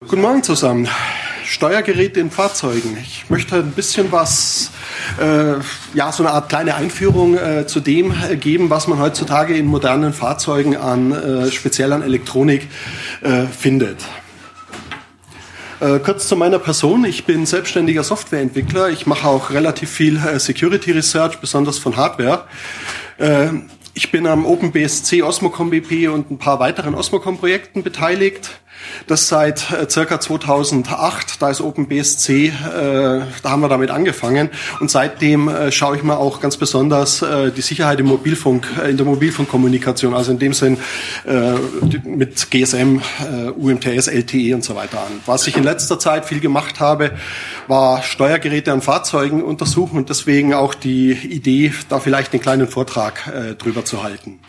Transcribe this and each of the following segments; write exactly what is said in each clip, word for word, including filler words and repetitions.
Guten Morgen zusammen. Steuergeräte in Fahrzeugen. Ich möchte ein bisschen was, äh, ja, so eine Art kleine Einführung äh, zu dem äh, geben, was man heutzutage in modernen Fahrzeugen an, äh, speziell an Elektronik äh, findet. Äh, kurz zu meiner Person. Ich bin selbstständiger Softwareentwickler. Ich mache auch relativ viel äh, Security Research, besonders von Hardware. Äh, ich bin am OpenBSC, Osmocom B P und ein paar weiteren Osmocom-Projekten beteiligt. Das seit äh, circa zweitausendacht, da ist OpenBSC, äh, da haben wir damit angefangen und seitdem äh, schaue ich mir auch ganz besonders äh, die Sicherheit im Mobilfunk, äh, in der Mobilfunkkommunikation, also in dem Sinn äh, mit G S M, äh, U M T S, L T E und so weiter an. Was ich in letzter Zeit viel gemacht habe, war Steuergeräte an Fahrzeugen untersuchen und deswegen auch die Idee, da vielleicht einen kleinen Vortrag äh, drüber zu halten.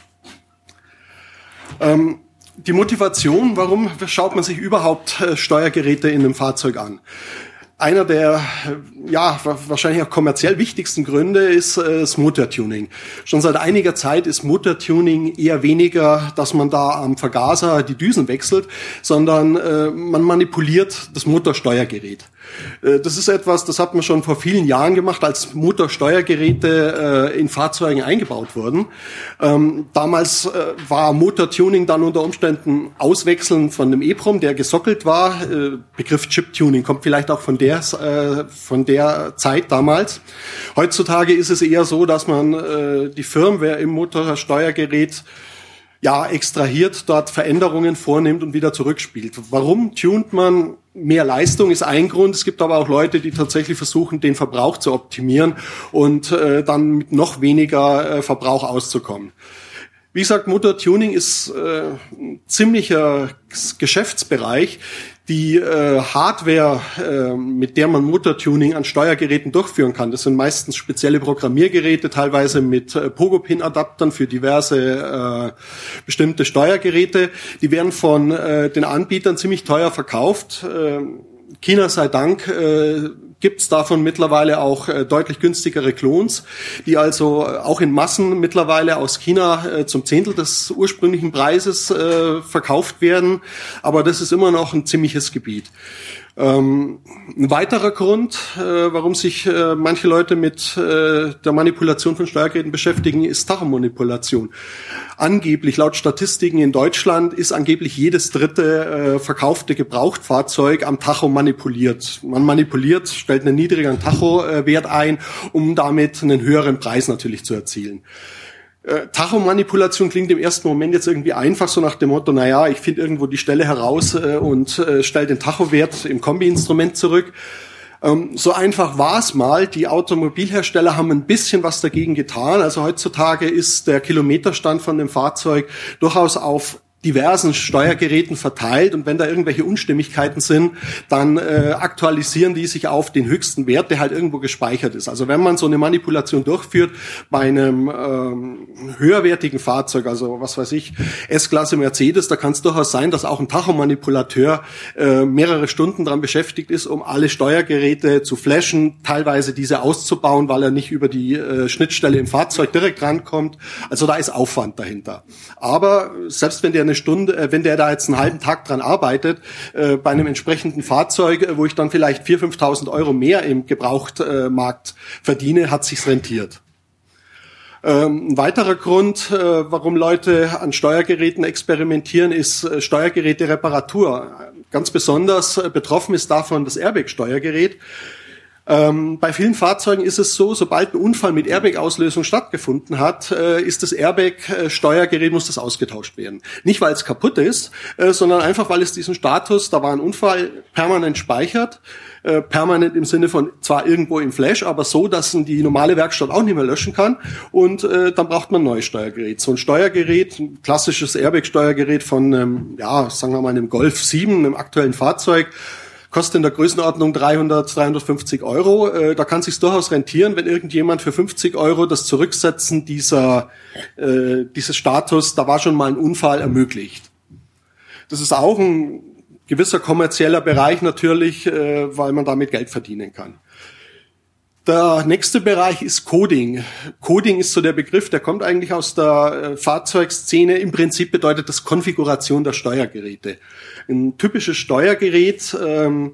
Ähm, Die Motivation, warum schaut man sich überhaupt äh, Steuergeräte in einem Fahrzeug an? Einer der, äh, ja, wahrscheinlich auch kommerziell wichtigsten Gründe ist äh, das Motortuning. Schon seit einiger Zeit ist Motortuning eher weniger, dass man da am Vergaser die Düsen wechselt, sondern äh, man manipuliert das Motorsteuergerät. Das ist etwas, das hat man schon vor vielen Jahren gemacht, als Motorsteuergeräte äh, in Fahrzeugen eingebaut wurden. Ähm, damals äh, war Motortuning dann unter Umständen Auswechseln von einem EEPROM, der gesockelt war. Äh, Begriff Chip-Tuning kommt vielleicht auch von der, äh, von der Zeit damals. Heutzutage ist es eher so, dass man äh, die Firmware im Motorsteuergerät ja extrahiert, dort Veränderungen vornimmt und wieder zurückspielt. Warum tunt man? Mehr Leistung ist ein Grund. Es gibt aber auch Leute, die tatsächlich versuchen, den Verbrauch zu optimieren und äh, dann mit noch weniger äh, Verbrauch auszukommen. Wie gesagt, Motortuning ist äh, ein ziemlicher Geschäftsbereich. Die äh, Hardware, äh, mit der man Motortuning an Steuergeräten durchführen kann, das sind meistens spezielle Programmiergeräte, teilweise mit äh, Pogo-Pin-Adaptern für diverse äh, bestimmte Steuergeräte. Die werden von äh, den Anbietern ziemlich teuer verkauft. Äh, China sei Dank äh, gibt es davon mittlerweile auch äh, deutlich günstigere Klons, die also äh, auch in Massen mittlerweile aus China äh, zum Zehntel des ursprünglichen Preises äh, verkauft werden. Aber das ist immer noch ein ziemliches Gebiet. Ähm, ein weiterer Grund, äh, warum sich äh, manche Leute mit äh, der Manipulation von Steuergeräten beschäftigen, ist Tachomanipulation. Angeblich, laut Statistiken in Deutschland, ist angeblich jedes dritte äh, verkaufte Gebrauchtfahrzeug am Tacho manipuliert. Man manipuliert, stellt einen niedrigeren Tacho-Wert ein, um damit einen höheren Preis natürlich zu erzielen. Äh, Tachomanipulation klingt im ersten Moment jetzt irgendwie einfach, so nach dem Motto, naja, ich finde irgendwo die Stelle heraus äh, und äh, stelle den Tachowert im Kombi-Instrument zurück. Ähm, so einfach war es mal. Die Automobilhersteller haben ein bisschen was dagegen getan. Also heutzutage ist der Kilometerstand von dem Fahrzeug durchaus auf diversen Steuergeräten verteilt und wenn da irgendwelche Unstimmigkeiten sind, dann äh, aktualisieren die sich auf den höchsten Wert, der halt irgendwo gespeichert ist. Also wenn man so eine Manipulation durchführt bei einem ähm, höherwertigen Fahrzeug, also was weiß ich, S-Klasse Mercedes, da kann es durchaus sein, dass auch ein Tachomanipulateur äh, mehrere Stunden dran beschäftigt ist, um alle Steuergeräte zu flashen, teilweise diese auszubauen, weil er nicht über die äh, Schnittstelle im Fahrzeug direkt rankommt. Also da ist Aufwand dahinter. Aber selbst wenn der eine Stunde, äh, wenn der da jetzt einen halben Tag dran arbeitet, äh, bei einem entsprechenden Fahrzeug, äh, wo ich dann vielleicht viertausend, fünftausend Euro mehr im Gebrauchtmarkt äh, verdiene, hat sich's rentiert. Ähm, ein weiterer Grund, äh, warum Leute an Steuergeräten experimentieren, ist äh, Steuergeräte-Reparatur. Ganz besonders äh, betroffen ist davon das Airbag-Steuergerät. Ähm, bei vielen Fahrzeugen ist es so, sobald ein Unfall mit Airbag-Auslösung stattgefunden hat, äh, ist das Airbag-Steuergerät, muss das ausgetauscht werden. Nicht, weil es kaputt ist, äh, sondern einfach, weil es diesen Status, da war ein Unfall, permanent speichert. Äh, permanent im Sinne von zwar irgendwo im Flash, aber so, dass man die normale Werkstatt auch nicht mehr löschen kann. Und äh, dann braucht man ein neues Steuergerät. So ein Steuergerät, ein klassisches Airbag-Steuergerät von, ähm, ja, sagen wir mal, einem Golf sieben, einem aktuellen Fahrzeug, kostet in der Größenordnung dreihundert, dreihundertfünfzig Euro. Äh, da kann es sich durchaus rentieren, wenn irgendjemand für fünfzig Euro das Zurücksetzen dieser äh, dieses Status, da war schon mal ein Unfall, ermöglicht. Das ist auch ein gewisser kommerzieller Bereich natürlich, äh, weil man damit Geld verdienen kann. Der nächste Bereich ist Coding. Coding ist so der Begriff, der kommt eigentlich aus der äh, Fahrzeugszene. Im Prinzip bedeutet das Konfiguration der Steuergeräte. Ein typisches Steuergerät ähm,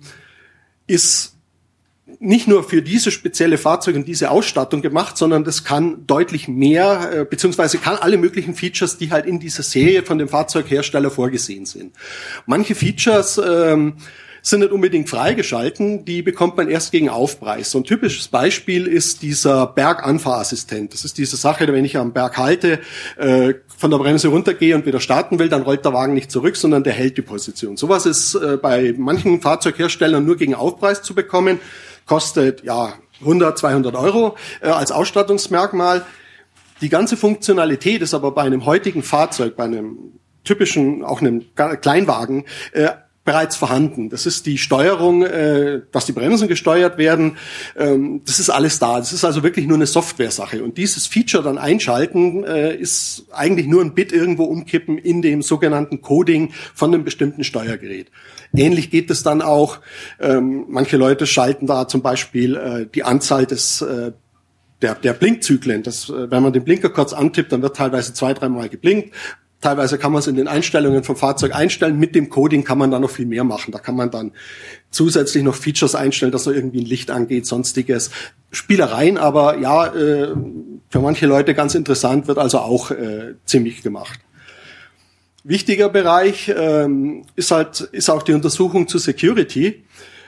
ist nicht nur für diese spezielle Fahrzeug und diese Ausstattung gemacht, sondern das kann deutlich mehr, äh, beziehungsweise kann alle möglichen Features, die halt in dieser Serie von dem Fahrzeughersteller vorgesehen sind. Manche Features ähm, sind nicht unbedingt freigeschalten, die bekommt man erst gegen Aufpreis. So ein typisches Beispiel ist dieser Berganfahrassistent. Das ist diese Sache, wenn ich am Berg halte, äh, von der Bremse runtergehe und wieder starten will, dann rollt der Wagen nicht zurück, sondern der hält die Position. Sowas ist äh, bei manchen Fahrzeugherstellern nur gegen Aufpreis zu bekommen. Kostet ja hundert, zweihundert Euro äh, als Ausstattungsmerkmal. Die ganze Funktionalität ist aber bei einem heutigen Fahrzeug, bei einem typischen, auch einem Kleinwagen, äh, bereits vorhanden. Das ist die Steuerung, äh, dass die Bremsen gesteuert werden. Ähm, das ist alles da. Das ist also wirklich nur eine Software-Sache. Und dieses Feature dann einschalten, äh, ist eigentlich nur ein Bit irgendwo umkippen in dem sogenannten Coding von einem bestimmten Steuergerät. Ähnlich geht es dann auch. Ähm, manche Leute schalten da zum Beispiel äh, die Anzahl des äh, der, der Blinkzyklen. Das, äh, wenn man den Blinker kurz antippt, dann wird teilweise zwei, dreimal geblinkt. Teilweise kann man es in den Einstellungen vom Fahrzeug einstellen. Mit dem Coding kann man dann noch viel mehr machen. Da kann man dann zusätzlich noch Features einstellen, dass noch irgendwie ein Licht angeht, sonstiges. Spielereien, aber ja, äh, für manche Leute ganz interessant, wird also auch äh, ziemlich gemacht. Wichtiger Bereich ähm, ist halt ist auch die Untersuchung zu Security.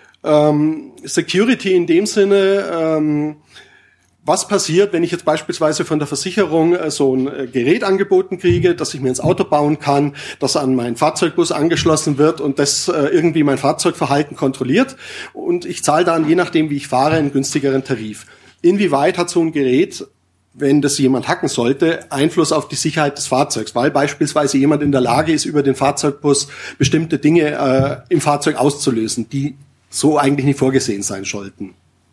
Ähm, Security in dem Sinne, ähm, was passiert, wenn ich jetzt beispielsweise von der Versicherung äh, so ein äh, Gerät angeboten kriege, dass ich mir ins Auto bauen kann, das an meinen Fahrzeugbus angeschlossen wird und das äh, irgendwie mein Fahrzeugverhalten kontrolliert und ich zahle dann, je nachdem wie ich fahre, einen günstigeren Tarif. Inwieweit hat so ein Gerät, wenn das jemand hacken sollte, Einfluss auf die Sicherheit des Fahrzeugs, weil beispielsweise jemand in der Lage ist, über den Fahrzeugbus bestimmte Dinge äh, im Fahrzeug auszulösen, die so eigentlich nicht vorgesehen sein sollten.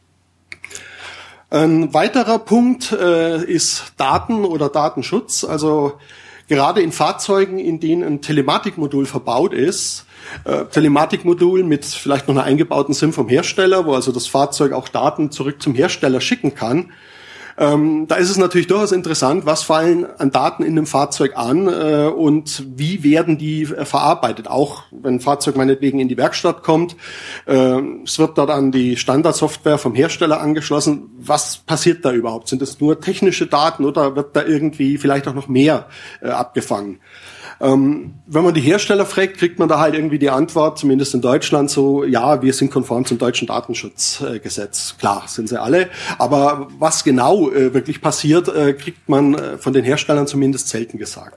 Ein weiterer Punkt äh, ist Daten oder Datenschutz. Also gerade in Fahrzeugen, in denen ein Telematikmodul verbaut ist, äh, Telematikmodul mit vielleicht noch einer eingebauten SIM vom Hersteller, wo also das Fahrzeug auch Daten zurück zum Hersteller schicken kann. Ähm, da ist es natürlich durchaus interessant, was fallen an Daten in dem Fahrzeug an äh, und wie werden die äh, verarbeitet. Auch wenn ein Fahrzeug meinetwegen in die Werkstatt kommt, äh, es wird dort an die Standardsoftware vom Hersteller angeschlossen. Was passiert da überhaupt? Sind das nur technische Daten oder wird da irgendwie vielleicht auch noch mehr äh, abgefangen? Ähm, wenn man die Hersteller fragt, kriegt man da halt irgendwie die Antwort, zumindest in Deutschland, so, ja, wir sind konform zum deutschen Datenschutzgesetz. Äh, Klar, sind sie alle. Aber was genau äh, wirklich passiert, äh, kriegt man äh, von den Herstellern zumindest selten gesagt.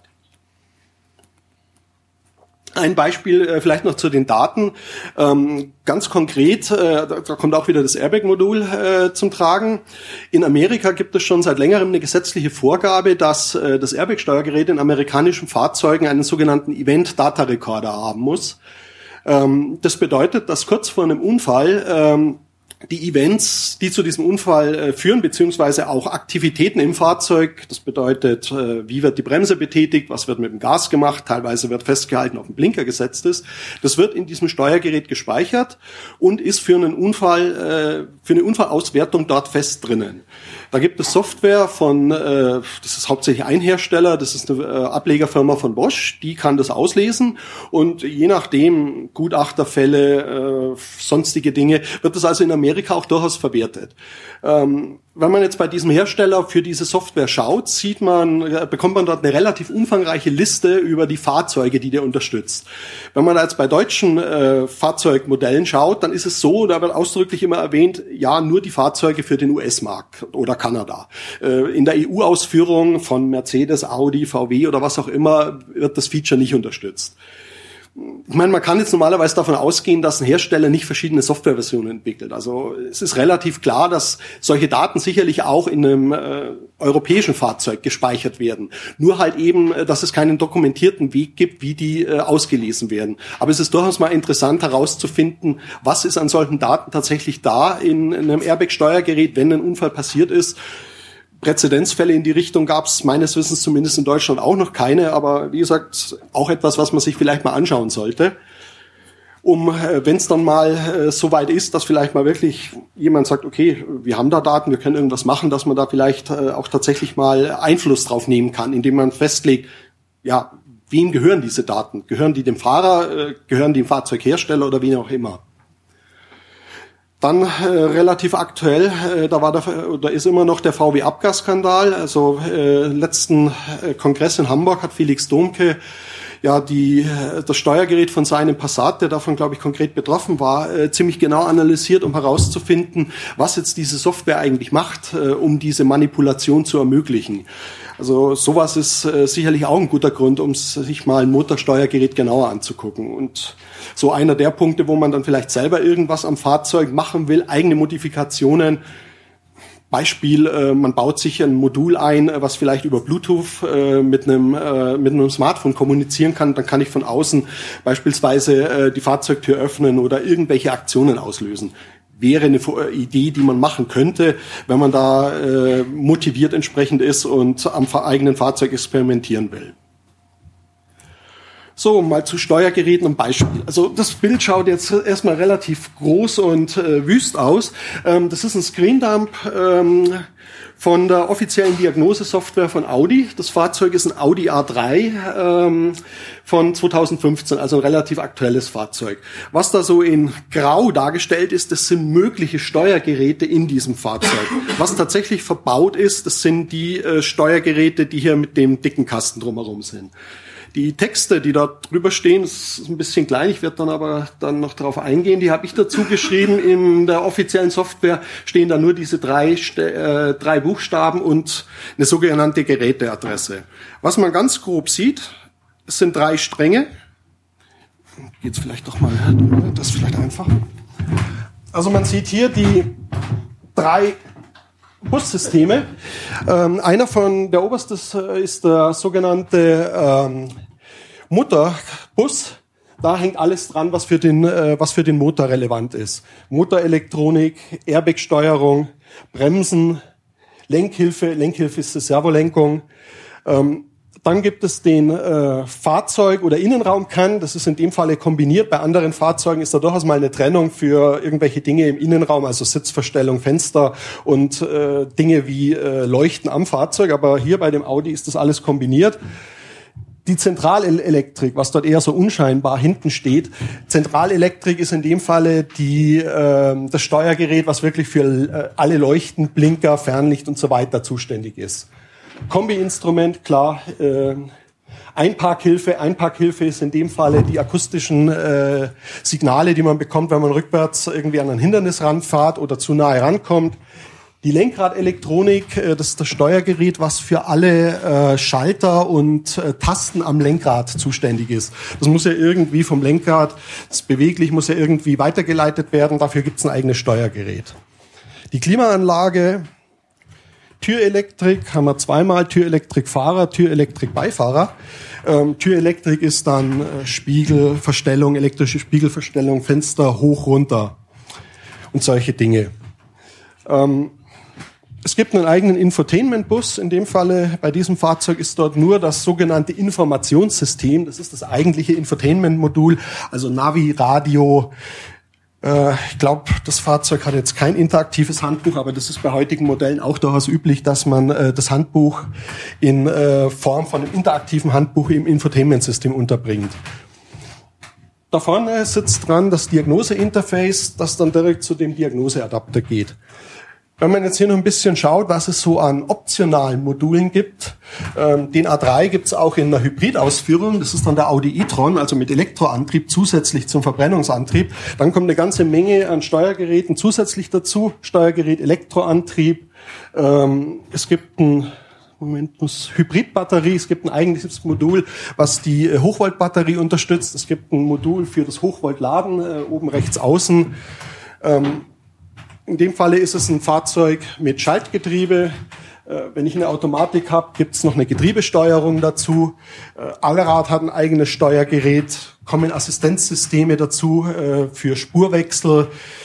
Ein Beispiel äh, vielleicht noch zu den Daten. Ähm, ganz konkret, äh, da, da kommt auch wieder das Airbag-Modul äh, zum Tragen. In Amerika gibt es schon seit längerem eine gesetzliche Vorgabe, dass äh, das Airbag-Steuergerät in amerikanischen Fahrzeugen einen sogenannten Event-Data-Recorder haben muss. Ähm, das bedeutet, dass kurz vor einem Unfall ähm, die Events, die zu diesem Unfall äh, führen, beziehungsweise auch Aktivitäten im Fahrzeug, das bedeutet, äh, wie wird die Bremse betätigt, was wird mit dem Gas gemacht, teilweise wird festgehalten, auf den Blinker gesetzt ist, das wird in diesem Steuergerät gespeichert und ist für einen Unfall, äh, für eine Unfallauswertung dort fest drinnen. Da gibt es Software von, äh, das ist hauptsächlich ein Hersteller, das ist eine äh, Ablegerfirma von Bosch, die kann das auslesen und je nachdem, Gutachterfälle, äh, sonstige Dinge, wird das also in Amerika auch durchaus verwertet. Ähm, wenn man jetzt bei diesem Hersteller für diese Software schaut, sieht man, äh, bekommt man dort eine relativ umfangreiche Liste über die Fahrzeuge, die der unterstützt. Wenn man jetzt bei deutschen äh, Fahrzeugmodellen schaut, dann ist es so, da wird ausdrücklich immer erwähnt, ja, nur die Fahrzeuge für den U S-Markt oder Kanada. Äh, in der E U-Ausführung von Mercedes, Audi, V W oder was auch immer wird das Feature nicht unterstützt. Ich meine, man kann jetzt normalerweise davon ausgehen, dass ein Hersteller nicht verschiedene Softwareversionen entwickelt. Also es ist relativ klar, dass solche Daten sicherlich auch in einem äh, europäischen Fahrzeug gespeichert werden. Nur halt eben, dass es keinen dokumentierten Weg gibt, wie die äh, ausgelesen werden. Aber es ist durchaus mal interessant herauszufinden, was ist an solchen Daten tatsächlich da in, in einem Airbag-Steuergerät, wenn ein Unfall passiert ist. Präzedenzfälle in die Richtung gab es meines Wissens zumindest in Deutschland auch noch keine, aber wie gesagt, auch etwas, was man sich vielleicht mal anschauen sollte. um, äh, wenn es dann mal äh, so weit ist, dass vielleicht mal wirklich jemand sagt, okay, wir haben da Daten, wir können irgendwas machen, dass man da vielleicht äh, auch tatsächlich mal Einfluss drauf nehmen kann, indem man festlegt, ja, wem gehören diese Daten? Gehören die dem Fahrer, äh, gehören die dem Fahrzeughersteller oder wie auch immer? Dann äh, relativ aktuell, äh, da war der, oder ist immer noch der V W-Abgasskandal. Also äh, letzten äh, Kongress in Hamburg hat Felix Domke ja die äh, das Steuergerät von seinem Passat, der davon glaube ich konkret betroffen war, äh, ziemlich genau analysiert, um herauszufinden, was jetzt diese Software eigentlich macht, äh, um diese Manipulation zu ermöglichen. Also sowas ist äh, sicherlich auch ein guter Grund, um sich mal ein Motorsteuergerät genauer anzugucken. Und so einer der Punkte, wo man dann vielleicht selber irgendwas am Fahrzeug machen will, eigene Modifikationen. Beispiel, äh, man baut sich ein Modul ein, was vielleicht über Bluetooth äh, mit einem äh, mit einem Smartphone kommunizieren kann. Dann kann ich von außen beispielsweise äh, die Fahrzeugtür öffnen oder irgendwelche Aktionen auslösen. Wäre eine Idee, die man machen könnte, wenn man da äh, motiviert entsprechend ist und am eigenen Fahrzeug experimentieren will. So, mal zu Steuergeräten ein Beispiel. Also das Bild schaut jetzt erstmal relativ groß und äh, wüst aus. Ähm, das ist ein Screendump ähm, von der offiziellen Diagnosesoftware von Audi. Das Fahrzeug ist ein Audi A drei ähm, von zweitausendfünfzehn, also ein relativ aktuelles Fahrzeug. Was da so in Grau dargestellt ist, das sind mögliche Steuergeräte in diesem Fahrzeug. Was tatsächlich verbaut ist, das sind die äh, Steuergeräte, die hier mit dem dicken Kasten drumherum sind. Die Texte, die da drüber stehen, das ist ein bisschen klein, ich werde dann aber dann noch darauf eingehen, die habe ich dazu geschrieben. In der offiziellen Software stehen da nur diese drei, äh, drei Buchstaben und eine sogenannte Geräteadresse. Was man ganz grob sieht, es sind drei Stränge. Geht's vielleicht doch mal, das ist vielleicht einfach. Also man sieht hier die drei Bussysteme. Ähm, einer von, der oberste ist der sogenannte ähm, Mutterbus. Da hängt alles dran, was für den, äh, was für den Motor relevant ist. Motorelektronik, Airbag-Steuerung, Bremsen, Lenkhilfe. Lenkhilfe ist die Servolenkung. Ähm, Dann gibt es den äh, Fahrzeug- oder Innenraumkern. Das ist in dem Falle kombiniert. Bei anderen Fahrzeugen ist da durchaus mal eine Trennung für irgendwelche Dinge im Innenraum, also Sitzverstellung, Fenster und äh, Dinge wie äh, Leuchten am Fahrzeug. Aber hier bei dem Audi ist das alles kombiniert. Die Zentralelektrik, was dort eher so unscheinbar hinten steht. Zentralelektrik ist in dem Falle die, äh, das Steuergerät, was wirklich für äh, alle Leuchten, Blinker, Fernlicht und so weiter zuständig ist. Kombi-Instrument, klar, äh, Einparkhilfe. Einparkhilfe ist in dem Falle die akustischen äh, Signale, die man bekommt, wenn man rückwärts irgendwie an ein Hindernis ranfährt oder zu nahe rankommt. Die Lenkradelektronik, äh, das ist das Steuergerät, was für alle äh, Schalter und äh, Tasten am Lenkrad zuständig ist. Das muss ja irgendwie vom Lenkrad, das ist beweglich, muss ja irgendwie weitergeleitet werden. Dafür gibt es ein eigenes Steuergerät. Die Klimaanlage, Türelektrik haben wir zweimal, Türelektrik Fahrer, Türelektrik Beifahrer. Ähm, Türelektrik ist dann äh, Spiegelverstellung, elektrische Spiegelverstellung, Fenster hoch, runter und solche Dinge. Ähm, es gibt einen eigenen Infotainment-Bus. In dem Falle, bei diesem Fahrzeug ist dort nur das sogenannte Informationssystem. Das ist das eigentliche Infotainment-Modul, also Navi, Radio. Ich glaube, das Fahrzeug hat jetzt kein interaktives Handbuch, aber das ist bei heutigen Modellen auch durchaus üblich, dass man äh, das Handbuch in äh, Form von einem interaktiven Handbuch im Infotainment-System unterbringt. Da vorne sitzt dran das Diagnose-Interface, das dann direkt zu dem Diagnoseadapter geht. Wenn man jetzt hier noch ein bisschen schaut, was es so an optionalen Modulen gibt, ähm, den A drei gibt es auch in einer Hybridausführung, das ist dann der Audi e-tron, also mit Elektroantrieb zusätzlich zum Verbrennungsantrieb. Dann kommt eine ganze Menge an Steuergeräten zusätzlich dazu, Steuergerät, Elektroantrieb. Ähm, es gibt ein Moment, muss Hybridbatterie, es gibt ein eigentliches Modul, was die äh, Hochvoltbatterie unterstützt. Es gibt ein Modul für das Hochvoltladen, äh, oben rechts außen. Ähm, In dem Falle ist es ein Fahrzeug mit Schaltgetriebe. Wenn ich eine Automatik habe, gibt es noch eine Getriebesteuerung dazu. Allrad hat ein eigenes Steuergerät, kommen Assistenzsysteme dazu für Spurwechsel.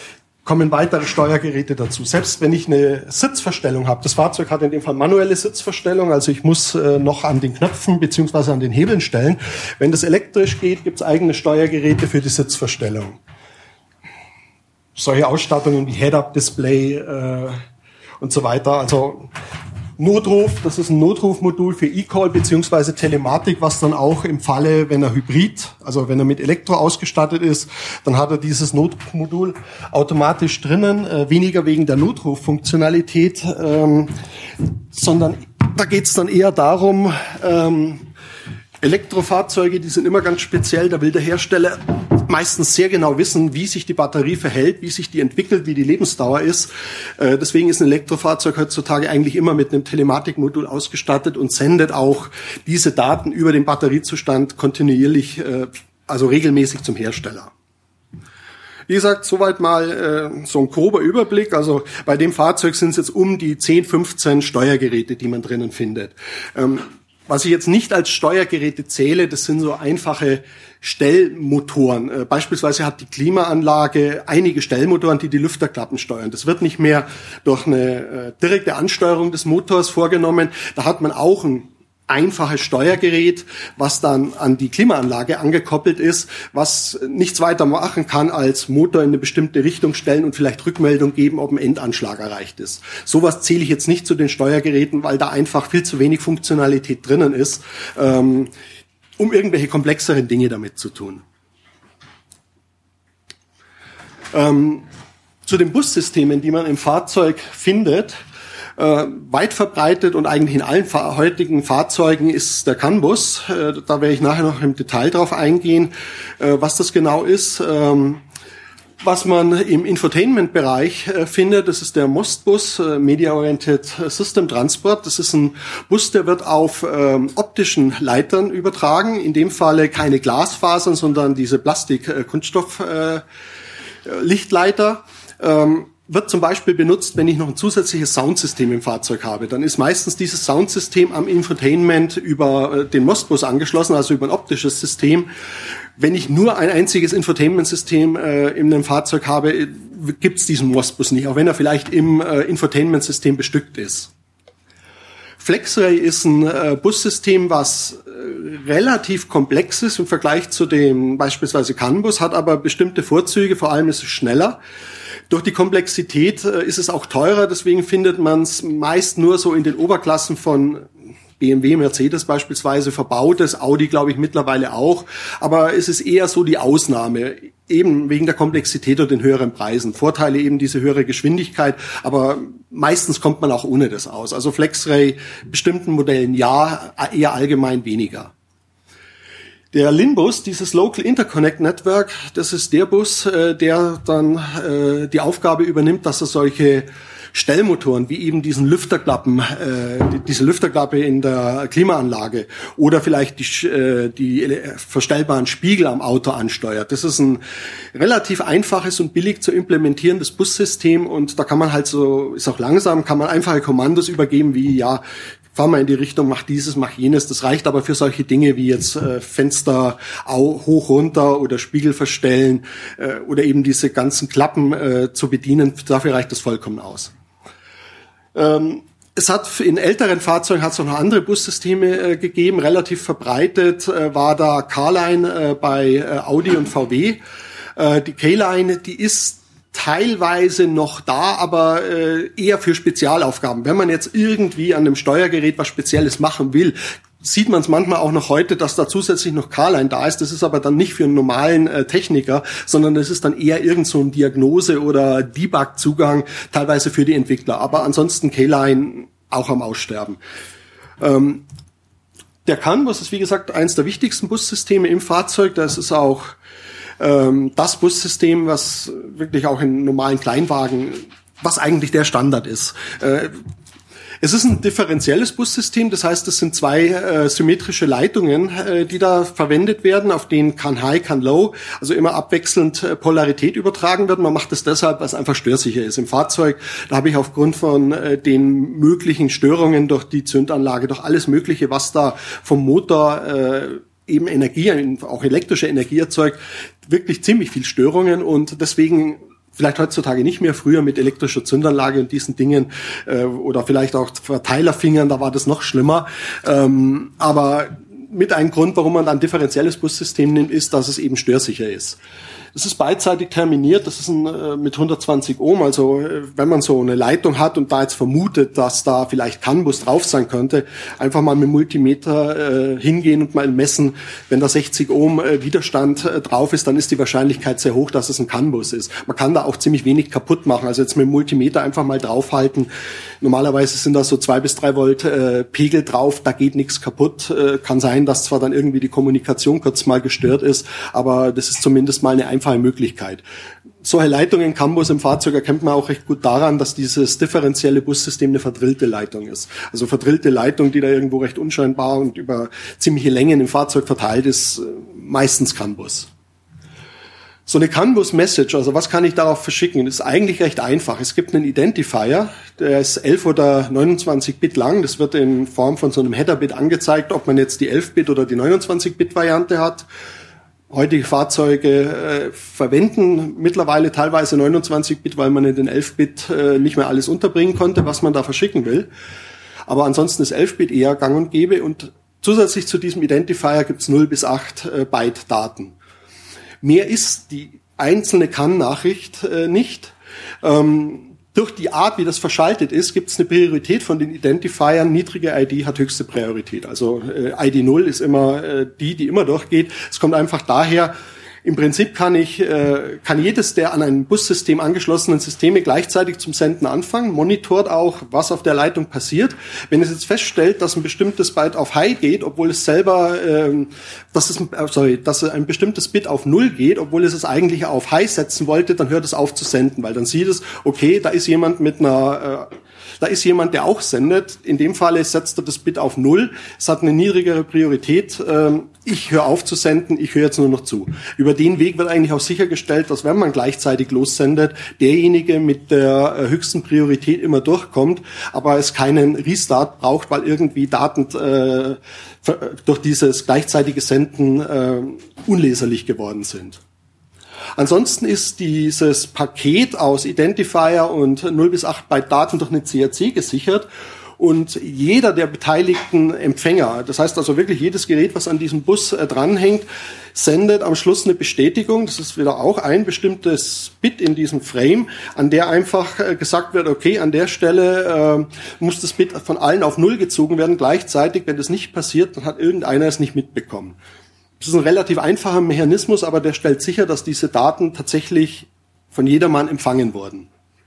kommen weitere Steuergeräte dazu. Selbst wenn ich eine Sitzverstellung habe, das Fahrzeug hat in dem Fall manuelle Sitzverstellung, also ich muss äh, noch an den Knöpfen beziehungsweise an den Hebeln stellen. Wenn das elektrisch geht, gibt es eigene Steuergeräte für die Sitzverstellung. Solche Ausstattungen wie Head-Up-Display äh, und so weiter. Also Notruf, das ist ein Notrufmodul für E-Call beziehungsweise Telematik, was dann auch im Falle, wenn er Hybrid, also wenn er mit Elektro ausgestattet ist, dann hat er dieses Notrufmodul automatisch drinnen, äh, weniger wegen der Notruffunktionalität, ähm, sondern da geht es dann eher darum, ähm, Elektrofahrzeuge, die sind immer ganz speziell, da will der Hersteller meistens sehr genau wissen, wie sich die Batterie verhält, wie sich die entwickelt, wie die Lebensdauer ist. Äh, deswegen ist ein Elektrofahrzeug heutzutage eigentlich immer mit einem Telematikmodul ausgestattet und sendet auch diese Daten über den Batteriezustand kontinuierlich, äh, also regelmäßig zum Hersteller. Wie gesagt, soweit mal äh, so ein grober Überblick. Also bei dem Fahrzeug sind es jetzt um die zehn, fünfzehn Steuergeräte, die man drinnen findet. Ähm, Was ich jetzt nicht als Steuergeräte zähle, das sind so einfache Stellmotoren. Äh, beispielsweise hat die Klimaanlage einige Stellmotoren, die die Lüfterklappen steuern. Das wird nicht mehr durch eine äh, direkte Ansteuerung des Motors vorgenommen. Da hat man auch ein einfaches Steuergerät, was dann an die Klimaanlage angekoppelt ist, was nichts weiter machen kann, als Motor in eine bestimmte Richtung stellen und vielleicht Rückmeldung geben, ob ein Endanschlag erreicht ist. Sowas zähle ich jetzt nicht zu den Steuergeräten, weil da einfach viel zu wenig Funktionalität drinnen ist, ähm, um irgendwelche komplexeren Dinge damit zu tun. Ähm, zu den Bussystemen, die man im Fahrzeug findet, Äh, weit verbreitet und eigentlich in allen fa- heutigen Fahrzeugen ist der CAN-Bus. Äh, da werde ich nachher noch im Detail drauf eingehen, äh, was das genau ist. Ähm, was man im Infotainment-Bereich äh, findet, das ist der MOST-Bus, äh, Media-Oriented System Transport. Das ist ein Bus, der wird auf ähm, optischen Leitern übertragen. In dem Falle keine Glasfasern, sondern diese Plastik-Kunststoff-Lichtleiter. Äh, ähm, wird zum Beispiel benutzt, wenn ich noch ein zusätzliches Soundsystem im Fahrzeug habe. Dann ist meistens dieses Soundsystem am Infotainment über den MOST-Bus angeschlossen, also über ein optisches System. Wenn ich nur ein einziges Infotainment-System äh, in einem Fahrzeug habe, gibt es diesen MOST-Bus nicht, auch wenn er vielleicht im äh, Infotainment-System bestückt ist. FlexRay ist ein äh, Bussystem, was äh, relativ komplex ist im Vergleich zu dem beispielsweise CAN-Bus, hat aber bestimmte Vorzüge, vor allem ist es schneller. Durch die Komplexität äh, ist es auch teurer, deswegen findet man es meist nur so in den Oberklassen von B M W, Mercedes beispielsweise verbautes, Audi glaube ich mittlerweile auch, aber es ist eher so die Ausnahme, eben wegen der Komplexität und den höheren Preisen. Vorteile eben diese höhere Geschwindigkeit, aber meistens kommt man auch ohne das aus. Also FlexRay bestimmten Modellen ja, eher allgemein weniger. Der Linbus, dieses Local Interconnect Network, das ist der Bus, äh, der dann äh, die Aufgabe übernimmt, dass er solche Stellmotoren wie eben diesen Lüfterklappen, äh, diese Lüfterklappe in der Klimaanlage oder vielleicht die, äh, die verstellbaren Spiegel am Auto ansteuert. Das ist ein relativ einfaches und billig zu implementierendes Bussystem und da kann man halt so, ist auch langsam, kann man einfache Kommandos übergeben wie, ja, fahr mal in die Richtung, mach dieses, mach jenes. Das reicht aber für solche Dinge wie jetzt äh, Fenster au, hoch, runter oder Spiegel verstellen äh, oder eben diese ganzen Klappen äh, zu bedienen. Dafür reicht das vollkommen aus. Ähm, es hat in älteren Fahrzeugen hat es auch noch andere Bussysteme äh, gegeben. Relativ verbreitet äh, war da Carline äh, bei äh, Audi und V W. Äh, die K-Line, die ist teilweise noch da, aber äh, eher für Spezialaufgaben. Wenn man jetzt irgendwie an einem Steuergerät was Spezielles machen will, sieht man es manchmal auch noch heute, dass da zusätzlich noch Carline da ist. Das ist aber dann nicht für einen normalen äh, Techniker, sondern das ist dann eher irgend so ein Diagnose- oder Debug-Zugang, teilweise für die Entwickler. Aber ansonsten K-Line auch am Aussterben. Ähm, der CAN-Bus ist, wie gesagt, eines der wichtigsten Bussysteme im Fahrzeug. Das ist auch das Bussystem, was wirklich auch in normalen Kleinwagen, was eigentlich der Standard ist. Es ist ein differenzielles Bussystem, das heißt, es sind zwei äh, symmetrische Leitungen, äh, die da verwendet werden, auf denen kann High, kann Low, also immer abwechselnd äh, Polarität übertragen wird. Man macht das deshalb, weil es einfach störsicher ist. Im Fahrzeug, da habe ich aufgrund von äh, den möglichen Störungen durch die Zündanlage, durch alles Mögliche, was da vom Motor äh, eben Energie, auch elektrische Energie erzeugt, wirklich ziemlich viel Störungen und deswegen vielleicht heutzutage nicht mehr, früher mit elektrischer Zündanlage und diesen Dingen äh, oder vielleicht auch Verteilerfingern, da war das noch schlimmer. Ähm, aber mit einem Grund, warum man ein differenzielles Bussystem nimmt, ist, dass es eben störsicher ist. Das ist beidseitig terminiert, das ist ein, äh, mit hundertzwanzig Ohm, also äh, wenn man so eine Leitung hat und da jetzt vermutet, dass da vielleicht CAN-Bus drauf sein könnte, einfach mal mit dem Multimeter äh, hingehen und mal messen, wenn da sechzig Ohm äh, Widerstand äh, drauf ist, dann ist die Wahrscheinlichkeit sehr hoch, dass es ein CAN-Bus ist. Man kann da auch ziemlich wenig kaputt machen, also jetzt mit dem Multimeter einfach mal draufhalten. Normalerweise sind da so zwei bis drei Volt äh, Pegel drauf, da geht nichts kaputt. Äh, kann sein, dass zwar dann irgendwie die Kommunikation kurz mal gestört ist, aber das ist zumindest mal eine einfache Möglichkeit. Solche Leitungen, CAN-Bus im Fahrzeug, erkennt man auch recht gut daran, dass dieses differenzielle Bussystem eine verdrillte Leitung ist. Also verdrillte Leitung, die da irgendwo recht unscheinbar und über ziemliche Längen im Fahrzeug verteilt ist, meistens CAN-Bus. So eine CAN-Bus-Message, also was kann ich darauf verschicken, ist eigentlich recht einfach. Es gibt einen Identifier, der ist elf oder neunundzwanzig Bit lang. Das wird in Form von so einem Header-Bit angezeigt, ob man jetzt die elf Bit oder die neunundzwanzig Bit Variante hat. Heutige Fahrzeuge äh, verwenden mittlerweile teilweise neunundzwanzig Bit, weil man in den elf Bit äh, nicht mehr alles unterbringen konnte, was man da verschicken will. Aber ansonsten ist elf Bit eher gang und gäbe und zusätzlich zu diesem Identifier gibt's null bis acht äh, Byte Daten. Mehr ist die einzelne CAN-Nachricht äh, nicht. Ähm, durch die Art, wie das verschaltet ist, gibt es eine Priorität von den Identifiern. Niedrige I D hat höchste Priorität. Also äh, I D null ist immer äh, die, die immer durchgeht. Es kommt einfach daher, im Prinzip kann ich, äh, kann jedes der an ein Bussystem angeschlossenen Systeme gleichzeitig zum Senden anfangen, monitort auch, was auf der Leitung passiert. Wenn es jetzt feststellt, dass ein bestimmtes Byte auf High geht, obwohl es selber, ähm, dass es, äh, sorry, dass ein bestimmtes Bit auf Null geht, obwohl es es eigentlich auf High setzen wollte, dann hört es auf zu senden, weil dann sieht es, okay, da ist jemand mit einer, äh, da ist jemand, der auch sendet. In dem Falle setzt er das Bit auf Null. Es hat eine niedrigere Priorität. Ähm, ich höre auf zu senden, ich höre jetzt nur noch zu. Über den Weg wird eigentlich auch sichergestellt, dass wenn man gleichzeitig lossendet, derjenige mit der höchsten Priorität immer durchkommt, aber es keinen Restart braucht, weil irgendwie Daten äh, durch dieses gleichzeitige Senden äh, unleserlich geworden sind. Ansonsten ist dieses Paket aus Identifier und null bis acht Byte Daten durch eine C R C gesichert. Und jeder der beteiligten Empfänger, das heißt also wirklich jedes Gerät, was an diesem Bus äh, dranhängt, sendet am Schluss eine Bestätigung. Das ist wieder auch ein bestimmtes Bit in diesem Frame, an der einfach äh, gesagt wird, okay, an der Stelle äh, muss das Bit von allen auf Null gezogen werden gleichzeitig. Wenn das nicht passiert, dann hat irgendeiner es nicht mitbekommen. Das ist ein relativ einfacher Mechanismus, aber der stellt sicher, dass diese Daten tatsächlich von jedermann empfangen wurden.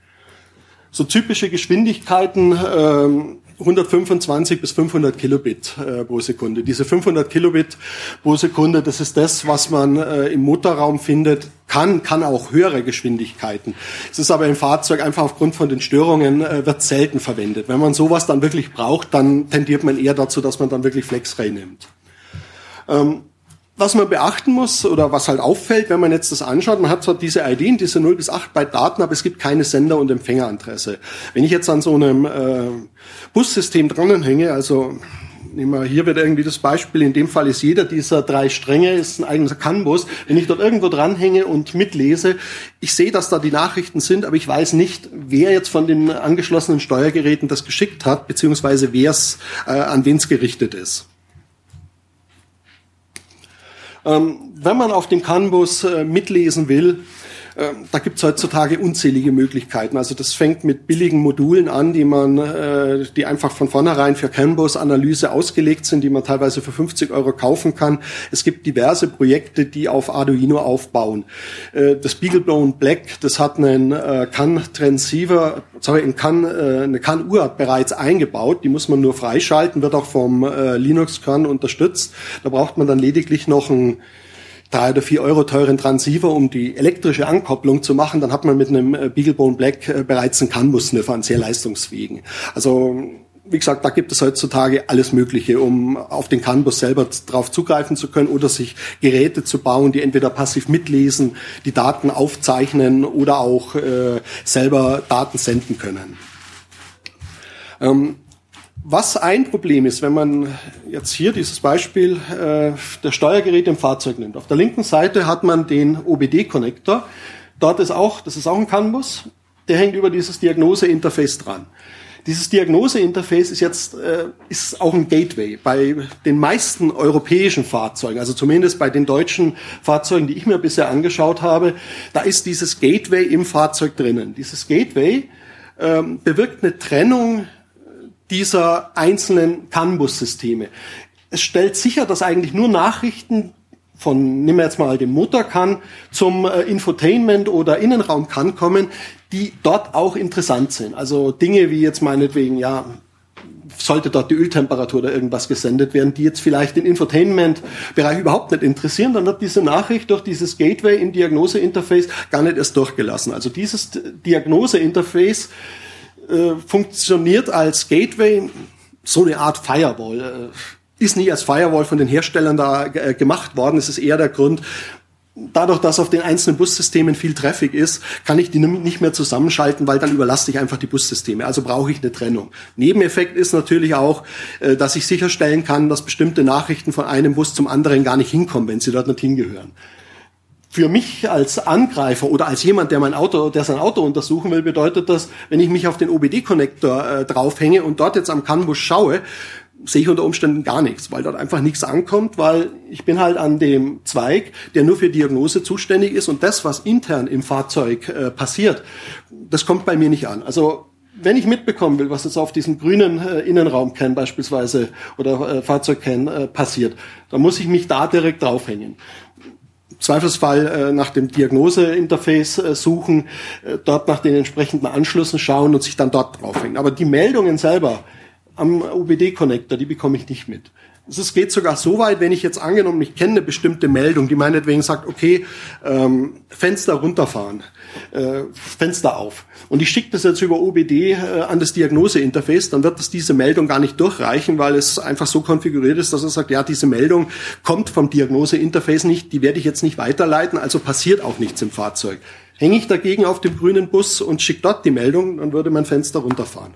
So typische Geschwindigkeiten, ähm, hundertfünfundzwanzig bis fünfhundert Kilobit äh, pro Sekunde. Diese fünfhundert Kilobit pro Sekunde, das ist das, was man äh, im Motorraum findet, kann, kann auch höhere Geschwindigkeiten. Es ist aber im Fahrzeug einfach aufgrund von den Störungen, äh, wird selten verwendet. Wenn man sowas dann wirklich braucht, dann tendiert man eher dazu, dass man dann wirklich FlexRay nimmt. Ähm, Was man beachten muss oder was halt auffällt, wenn man jetzt das anschaut, man hat zwar diese I D und diese null bis acht Byte Daten, aber es gibt keine Sender- und Empfängeradresse. Wenn ich jetzt an so einem äh, Bussystem dranhänge, also nehmen wir, hier wird irgendwie das Beispiel, in dem Fall ist jeder dieser drei Stränge, ist ein eigener CAN-Bus. Wenn ich dort irgendwo dranhänge und mitlese, ich sehe, dass da die Nachrichten sind, aber ich weiß nicht, wer jetzt von den angeschlossenen Steuergeräten das geschickt hat, beziehungsweise wer es, äh, an wen es gerichtet ist. Ähm, wenn man auf dem CAN-Bus äh, mitlesen will, äh, da gibt es heutzutage unzählige Möglichkeiten. Also das fängt mit billigen Modulen an, die man, äh, die einfach von vornherein für CAN-Bus-Analyse ausgelegt sind, die man teilweise für fünfzig Euro kaufen kann. Es gibt diverse Projekte, die auf Arduino aufbauen. Äh, das BeagleBone Black, das hat einen äh, CAN-Transceiver, sorry, ein CAN, äh, eine CAN-Uhr bereits eingebaut. Die muss man nur freischalten, wird auch vom äh, Linux-CAN unterstützt. Da braucht man dann lediglich noch einen drei oder vier Euro teuren Transceiver, um die elektrische Ankopplung zu machen. Dann hat man mit einem äh, BeagleBone Black äh, bereits einen CAN-Bus-Sniffer, einen sehr leistungsfähigen. Also wie gesagt, da gibt es heutzutage alles Mögliche, um auf den CAN-Bus selber drauf zugreifen zu können oder sich Geräte zu bauen, die entweder passiv mitlesen, die Daten aufzeichnen oder auch äh, selber Daten senden können. Ähm, Was ein Problem ist, wenn man jetzt hier dieses Beispiel äh, der Steuergeräte im Fahrzeug nimmt. Auf der linken Seite hat man den O B D-Konnektor. Dort ist auch, das ist auch ein CAN-Bus, der hängt über dieses Diagnose-Interface dran. Dieses Diagnose-Interface ist jetzt äh, ist auch ein Gateway. Bei den meisten europäischen Fahrzeugen, also zumindest bei den deutschen Fahrzeugen, die ich mir bisher angeschaut habe, da ist dieses Gateway im Fahrzeug drinnen. Dieses Gateway ähm, bewirkt eine Trennung dieser einzelnen CAN-Bus-Systeme. Es stellt sicher, dass eigentlich nur Nachrichten von, nehmen wir jetzt mal den Motor-CAN, zum äh, Infotainment oder Innenraum-CAN kommen, die dort auch interessant sind. Also Dinge wie jetzt meinetwegen, ja, sollte dort die Öltemperatur oder irgendwas gesendet werden, die jetzt vielleicht den Infotainment-Bereich überhaupt nicht interessieren, dann wird diese Nachricht durch dieses Gateway im Diagnose-Interface gar nicht erst durchgelassen. Also dieses Diagnose-Interface äh, funktioniert als Gateway, so eine Art Firewall. Äh, ist nicht als Firewall von den Herstellern da äh, gemacht worden. Es ist eher der Grund, dadurch, dass auf den einzelnen Bussystemen viel Traffic ist, kann ich die nicht mehr zusammenschalten, weil dann überlasse ich einfach die Bussysteme. Also brauche ich eine Trennung. Nebeneffekt ist natürlich auch, äh, dass ich sicherstellen kann, dass bestimmte Nachrichten von einem Bus zum anderen gar nicht hinkommen, wenn sie dort nicht hingehören. Für mich als Angreifer oder als jemand, der mein Auto, der sein Auto untersuchen will, bedeutet das, wenn ich mich auf den O B D-Connector äh, draufhänge und dort jetzt am CAN-Bus schaue, sehe ich unter Umständen gar nichts, weil dort einfach nichts ankommt, weil ich bin halt an dem Zweig, der nur für Diagnose zuständig ist und das, was intern im Fahrzeug äh, passiert, das kommt bei mir nicht an. Also wenn ich mitbekommen will, was jetzt auf diesem grünen äh, Innenraum-CAN beispielsweise oder äh, Fahrzeug-CAN äh, passiert, dann muss ich mich da direkt draufhängen. Im Zweifelsfall äh, nach dem Diagnose-Interface äh, suchen, äh, dort nach den entsprechenden Anschlüssen schauen und sich dann dort draufhängen. Aber die Meldungen selber am O B D-Connector, die bekomme ich nicht mit. Es geht sogar so weit, wenn ich jetzt angenommen, ich kenne eine bestimmte Meldung, die meinetwegen sagt, okay, ähm, Fenster runterfahren, äh, Fenster auf. Und ich schicke das jetzt über O B D äh, an das Diagnose-Interface, dann wird das diese Meldung gar nicht durchreichen, weil es einfach so konfiguriert ist, dass er sagt, ja, diese Meldung kommt vom Diagnose-Interface nicht, die werde ich jetzt nicht weiterleiten, also passiert auch nichts im Fahrzeug. Hänge ich dagegen auf dem grünen Bus und schicke dort die Meldung, dann würde mein Fenster runterfahren.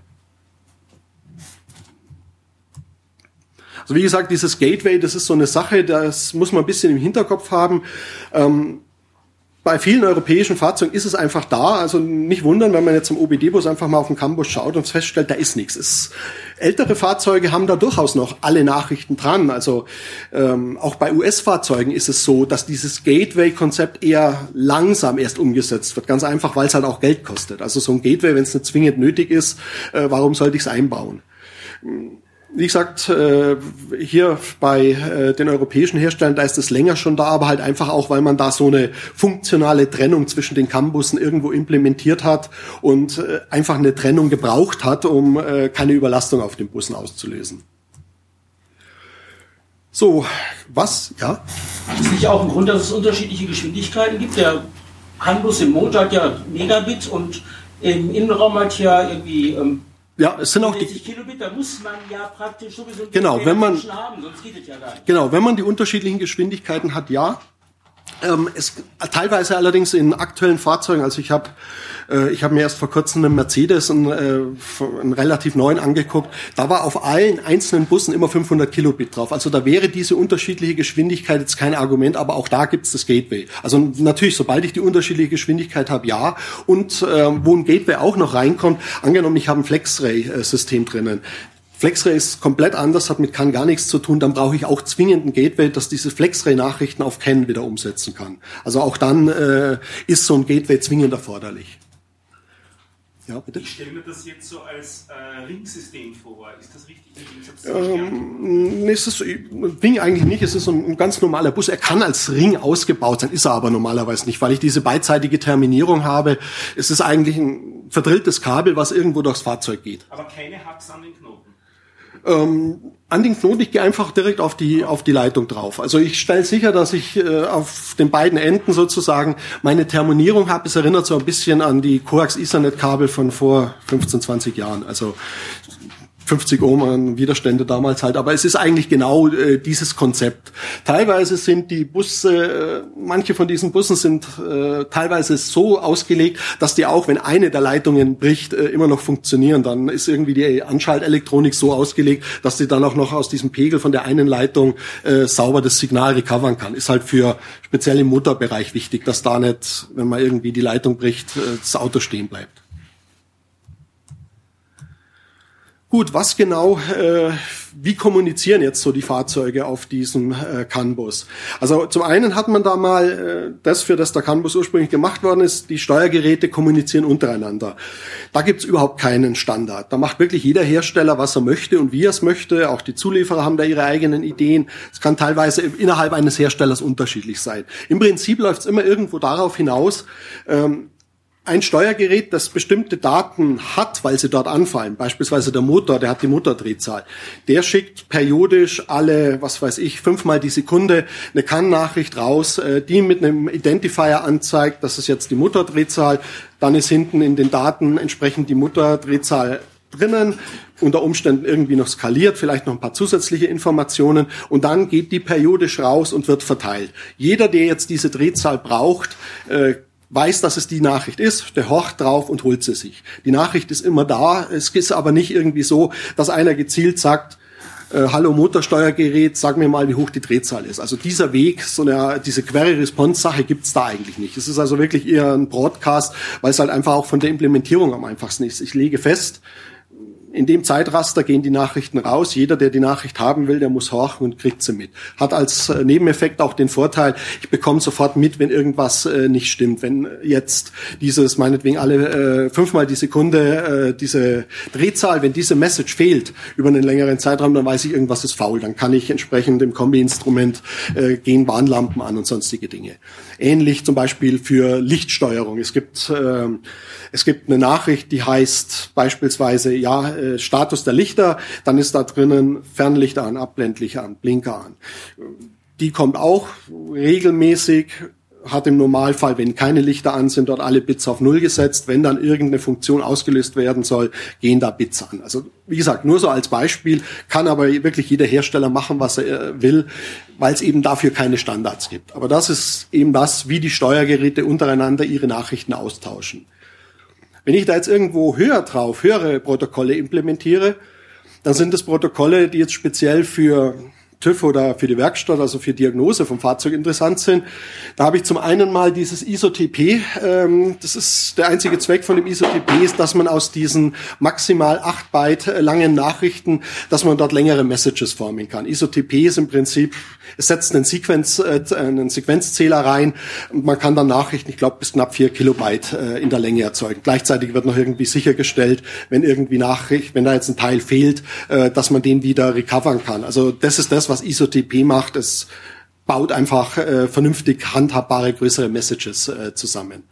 Also wie gesagt, dieses Gateway, das ist so eine Sache, das muss man ein bisschen im Hinterkopf haben. Ähm, bei vielen europäischen Fahrzeugen ist es einfach da, also nicht wundern, wenn man jetzt im O B D-Bus einfach mal auf den CAN-Bus schaut und feststellt, da ist nichts. Es, ältere Fahrzeuge haben da durchaus noch alle Nachrichten dran. Also ähm, auch bei U S-Fahrzeugen ist es so, dass dieses Gateway-Konzept eher langsam erst umgesetzt wird. Ganz einfach, weil es halt auch Geld kostet. Also so ein Gateway, wenn es nicht zwingend nötig ist, äh, warum sollte ich es einbauen? Wie gesagt, hier bei den europäischen Herstellern, da ist es länger schon da, aber halt einfach auch, weil man da so eine funktionale Trennung zwischen den CAN-Bussen irgendwo implementiert hat und einfach eine Trennung gebraucht hat, um keine Überlastung auf den Bussen auszulösen. So, was? Ja? Ist es nicht auch ein Grund, dass es unterschiedliche Geschwindigkeiten gibt? Der CAN-Bus im Motor hat ja Megabit und im Innenraum hat ja irgendwie... Ähm Ja, es sind auch die Kilobit, da muss man ja praktisch sowieso genau, wenn man haben, sonst geht es ja gar nicht. Genau, wenn man die unterschiedlichen Geschwindigkeiten hat, ja. Ähm, es teilweise allerdings in aktuellen Fahrzeugen, also ich habe äh, ich habe mir erst vor kurzem einen Mercedes, einen, äh, einen relativ neuen angeguckt, da war auf allen einzelnen Bussen immer fünfhundert Kilobit drauf. Also da wäre diese unterschiedliche Geschwindigkeit jetzt kein Argument, aber auch da gibt's das Gateway. Also natürlich, sobald ich die unterschiedliche Geschwindigkeit habe, ja. Und äh, wo ein Gateway auch noch reinkommt, angenommen, ich habe ein FlexRay-System drinnen. FlexRay ist komplett anders, hat mit CAN gar nichts zu tun. Dann brauche ich auch zwingend ein Gateway, das diese FlexRay-Nachrichten auf CAN wieder umsetzen kann. Also auch dann äh, ist so ein Gateway zwingend erforderlich. Ja, bitte? Ich stelle mir das jetzt so als äh, Ringsystem vor. Ist das richtig? Ähm, nee, es ist Ring eigentlich nicht. Es ist ein, ein ganz normaler Bus. Er kann als Ring ausgebaut sein, ist er aber normalerweise nicht, weil ich diese beidseitige Terminierung habe. Es ist eigentlich ein verdrilltes Kabel, was irgendwo durchs Fahrzeug geht. Aber keine Hubs an den Knoten? Ähm, an den Knoten, ich gehe einfach direkt auf die auf die Leitung drauf. Also ich stelle sicher, dass ich äh, auf den beiden Enden sozusagen meine Terminierung habe. Es erinnert so ein bisschen an die Coax-Ethernet-Kabel von vor fünfzehn, zwanzig Jahren. Also fünfzig Ohm an Widerstände damals halt, aber es ist eigentlich genau äh, dieses Konzept. Teilweise sind die Busse, äh, manche von diesen Bussen sind äh, teilweise so ausgelegt, dass die auch, wenn eine der Leitungen bricht, äh, immer noch funktionieren. Dann ist irgendwie die Anschaltelektronik so ausgelegt, dass die dann auch noch aus diesem Pegel von der einen Leitung äh, sauber das Signal recovern kann. Ist halt für speziell im Motorbereich wichtig, dass da nicht, wenn man irgendwie die Leitung bricht, äh, das Auto stehen bleibt. Gut, was genau, äh, wie kommunizieren jetzt so die Fahrzeuge auf diesem äh, CAN-Bus? Also zum einen hat man da mal äh, das, für das der CAN-Bus ursprünglich gemacht worden ist, die Steuergeräte kommunizieren untereinander. Da gibt's überhaupt keinen Standard. Da macht wirklich jeder Hersteller, was er möchte und wie er es möchte. Auch die Zulieferer haben da ihre eigenen Ideen. Es kann teilweise innerhalb eines Herstellers unterschiedlich sein. Im Prinzip läuft's immer irgendwo darauf hinaus, ähm, ein Steuergerät, das bestimmte Daten hat, weil sie dort anfallen, beispielsweise der Motor, der hat die Motordrehzahl, der schickt periodisch alle, was weiß ich, fünfmal die Sekunde eine CAN-Nachricht raus, die mit einem Identifier anzeigt, das ist jetzt die Motordrehzahl, dann ist hinten in den Daten entsprechend die Motordrehzahl drinnen, unter Umständen irgendwie noch skaliert, vielleicht noch ein paar zusätzliche Informationen und dann geht die periodisch raus und wird verteilt. Jeder, der jetzt diese Drehzahl braucht, äh, weiß, dass es die Nachricht ist, der horcht drauf und holt sie sich. Die Nachricht ist immer da, es ist aber nicht irgendwie so, dass einer gezielt sagt, äh, hallo Motorsteuergerät, sag mir mal, wie hoch die Drehzahl ist. Also dieser Weg, so eine, diese Query-Response-Sache gibt's da eigentlich nicht. Es ist also wirklich eher ein Broadcast, weil es halt einfach auch von der Implementierung am einfachsten ist. Ich lege fest, in dem Zeitraster gehen die Nachrichten raus. Jeder, der die Nachricht haben will, der muss horchen und kriegt sie mit. Hat als Nebeneffekt auch den Vorteil, ich bekomme sofort mit, wenn irgendwas äh, nicht stimmt. Wenn jetzt dieses, meinetwegen alle äh, fünfmal die Sekunde, äh, diese Drehzahl, wenn diese Message fehlt über einen längeren Zeitraum, dann weiß ich, irgendwas ist faul. Dann kann ich entsprechend im Kombi-Instrument äh, gehen Warnlampen an und sonstige Dinge. Ähnlich zum Beispiel für Lichtsteuerung. Es gibt, äh, es gibt eine Nachricht, die heißt beispielsweise, ja, Status der Lichter, dann ist da drinnen Fernlichter an, Abblendlichter an, Blinker an. Die kommt auch regelmäßig, hat im Normalfall, wenn keine Lichter an sind, dort alle Bits auf Null gesetzt. Wenn dann irgendeine Funktion ausgelöst werden soll, gehen da Bits an. Also wie gesagt, nur so als Beispiel, kann aber wirklich jeder Hersteller machen, was er will, weil es eben dafür keine Standards gibt. Aber das ist eben das, wie die Steuergeräte untereinander ihre Nachrichten austauschen. Wenn ich da jetzt irgendwo höher drauf, höhere Protokolle implementiere, dann sind das Protokolle, die jetzt speziell für TÜV oder für die Werkstatt, also für Diagnose vom Fahrzeug interessant sind. Da habe ich zum einen mal dieses I S O T P. Ähm, das ist der einzige Zweck von dem I S O T P, ist, dass man aus diesen maximal acht Byte langen Nachrichten, dass man dort längere Messages formen kann. I S O T P ist im Prinzip, es setzt einen, Sequenz, äh, einen Sequenzzähler rein und man kann dann Nachrichten, ich glaube, bis knapp vier Kilobyte äh, in der Länge erzeugen. Gleichzeitig wird noch irgendwie sichergestellt, wenn irgendwie Nachricht, wenn da jetzt ein Teil fehlt, äh, dass man den wieder recovern kann. Also das ist das, was I S O T P macht. Es baut einfach äh, vernünftig handhabbare, größere Messages äh, zusammen.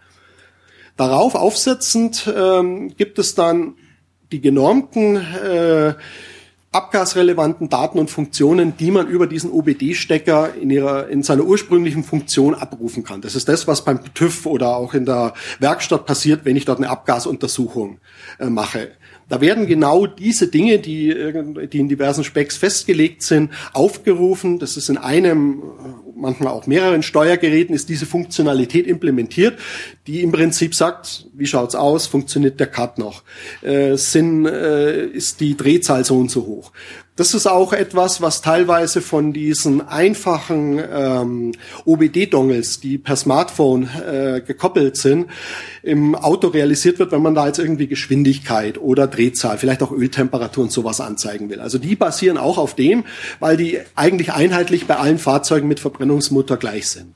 Darauf aufsetzend ähm, gibt es dann die genormten äh, abgasrelevanten Daten und Funktionen, die man über diesen O B D-Stecker in ihrer, in seiner ursprünglichen Funktion abrufen kann. Das ist das, was beim TÜV oder auch in der Werkstatt passiert, wenn ich dort eine Abgasuntersuchung äh, mache. Da werden genau diese Dinge, die, die in diversen Specs festgelegt sind, aufgerufen. Das ist in einem, manchmal auch mehreren Steuergeräten, ist diese Funktionalität implementiert, die im Prinzip sagt, wie schaut's aus, funktioniert der Cut noch, äh, sind, äh, ist die Drehzahl so und so hoch. Das ist auch etwas, was teilweise von diesen einfachen ähm, O B D-Dongles, die per Smartphone äh, gekoppelt sind, im Auto realisiert wird, wenn man da jetzt irgendwie Geschwindigkeit oder Drehzahl, vielleicht auch Öltemperatur und sowas anzeigen will. Also die basieren auch auf dem, weil die eigentlich einheitlich bei allen Fahrzeugen mit Verbrennungsmotor gleich sind.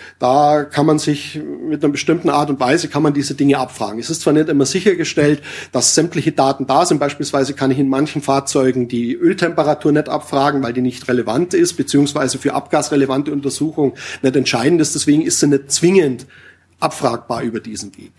Da kann man sich mit einer bestimmten Art und Weise kann man diese Dinge abfragen. Es ist zwar nicht immer sichergestellt, dass sämtliche Daten da sind. Beispielsweise kann ich in manchen Fahrzeugen die Öltemperatur nicht abfragen, weil die nicht relevant ist, beziehungsweise für abgasrelevante Untersuchungen nicht entscheidend ist. Deswegen ist sie nicht zwingend abfragbar über diesen Weg.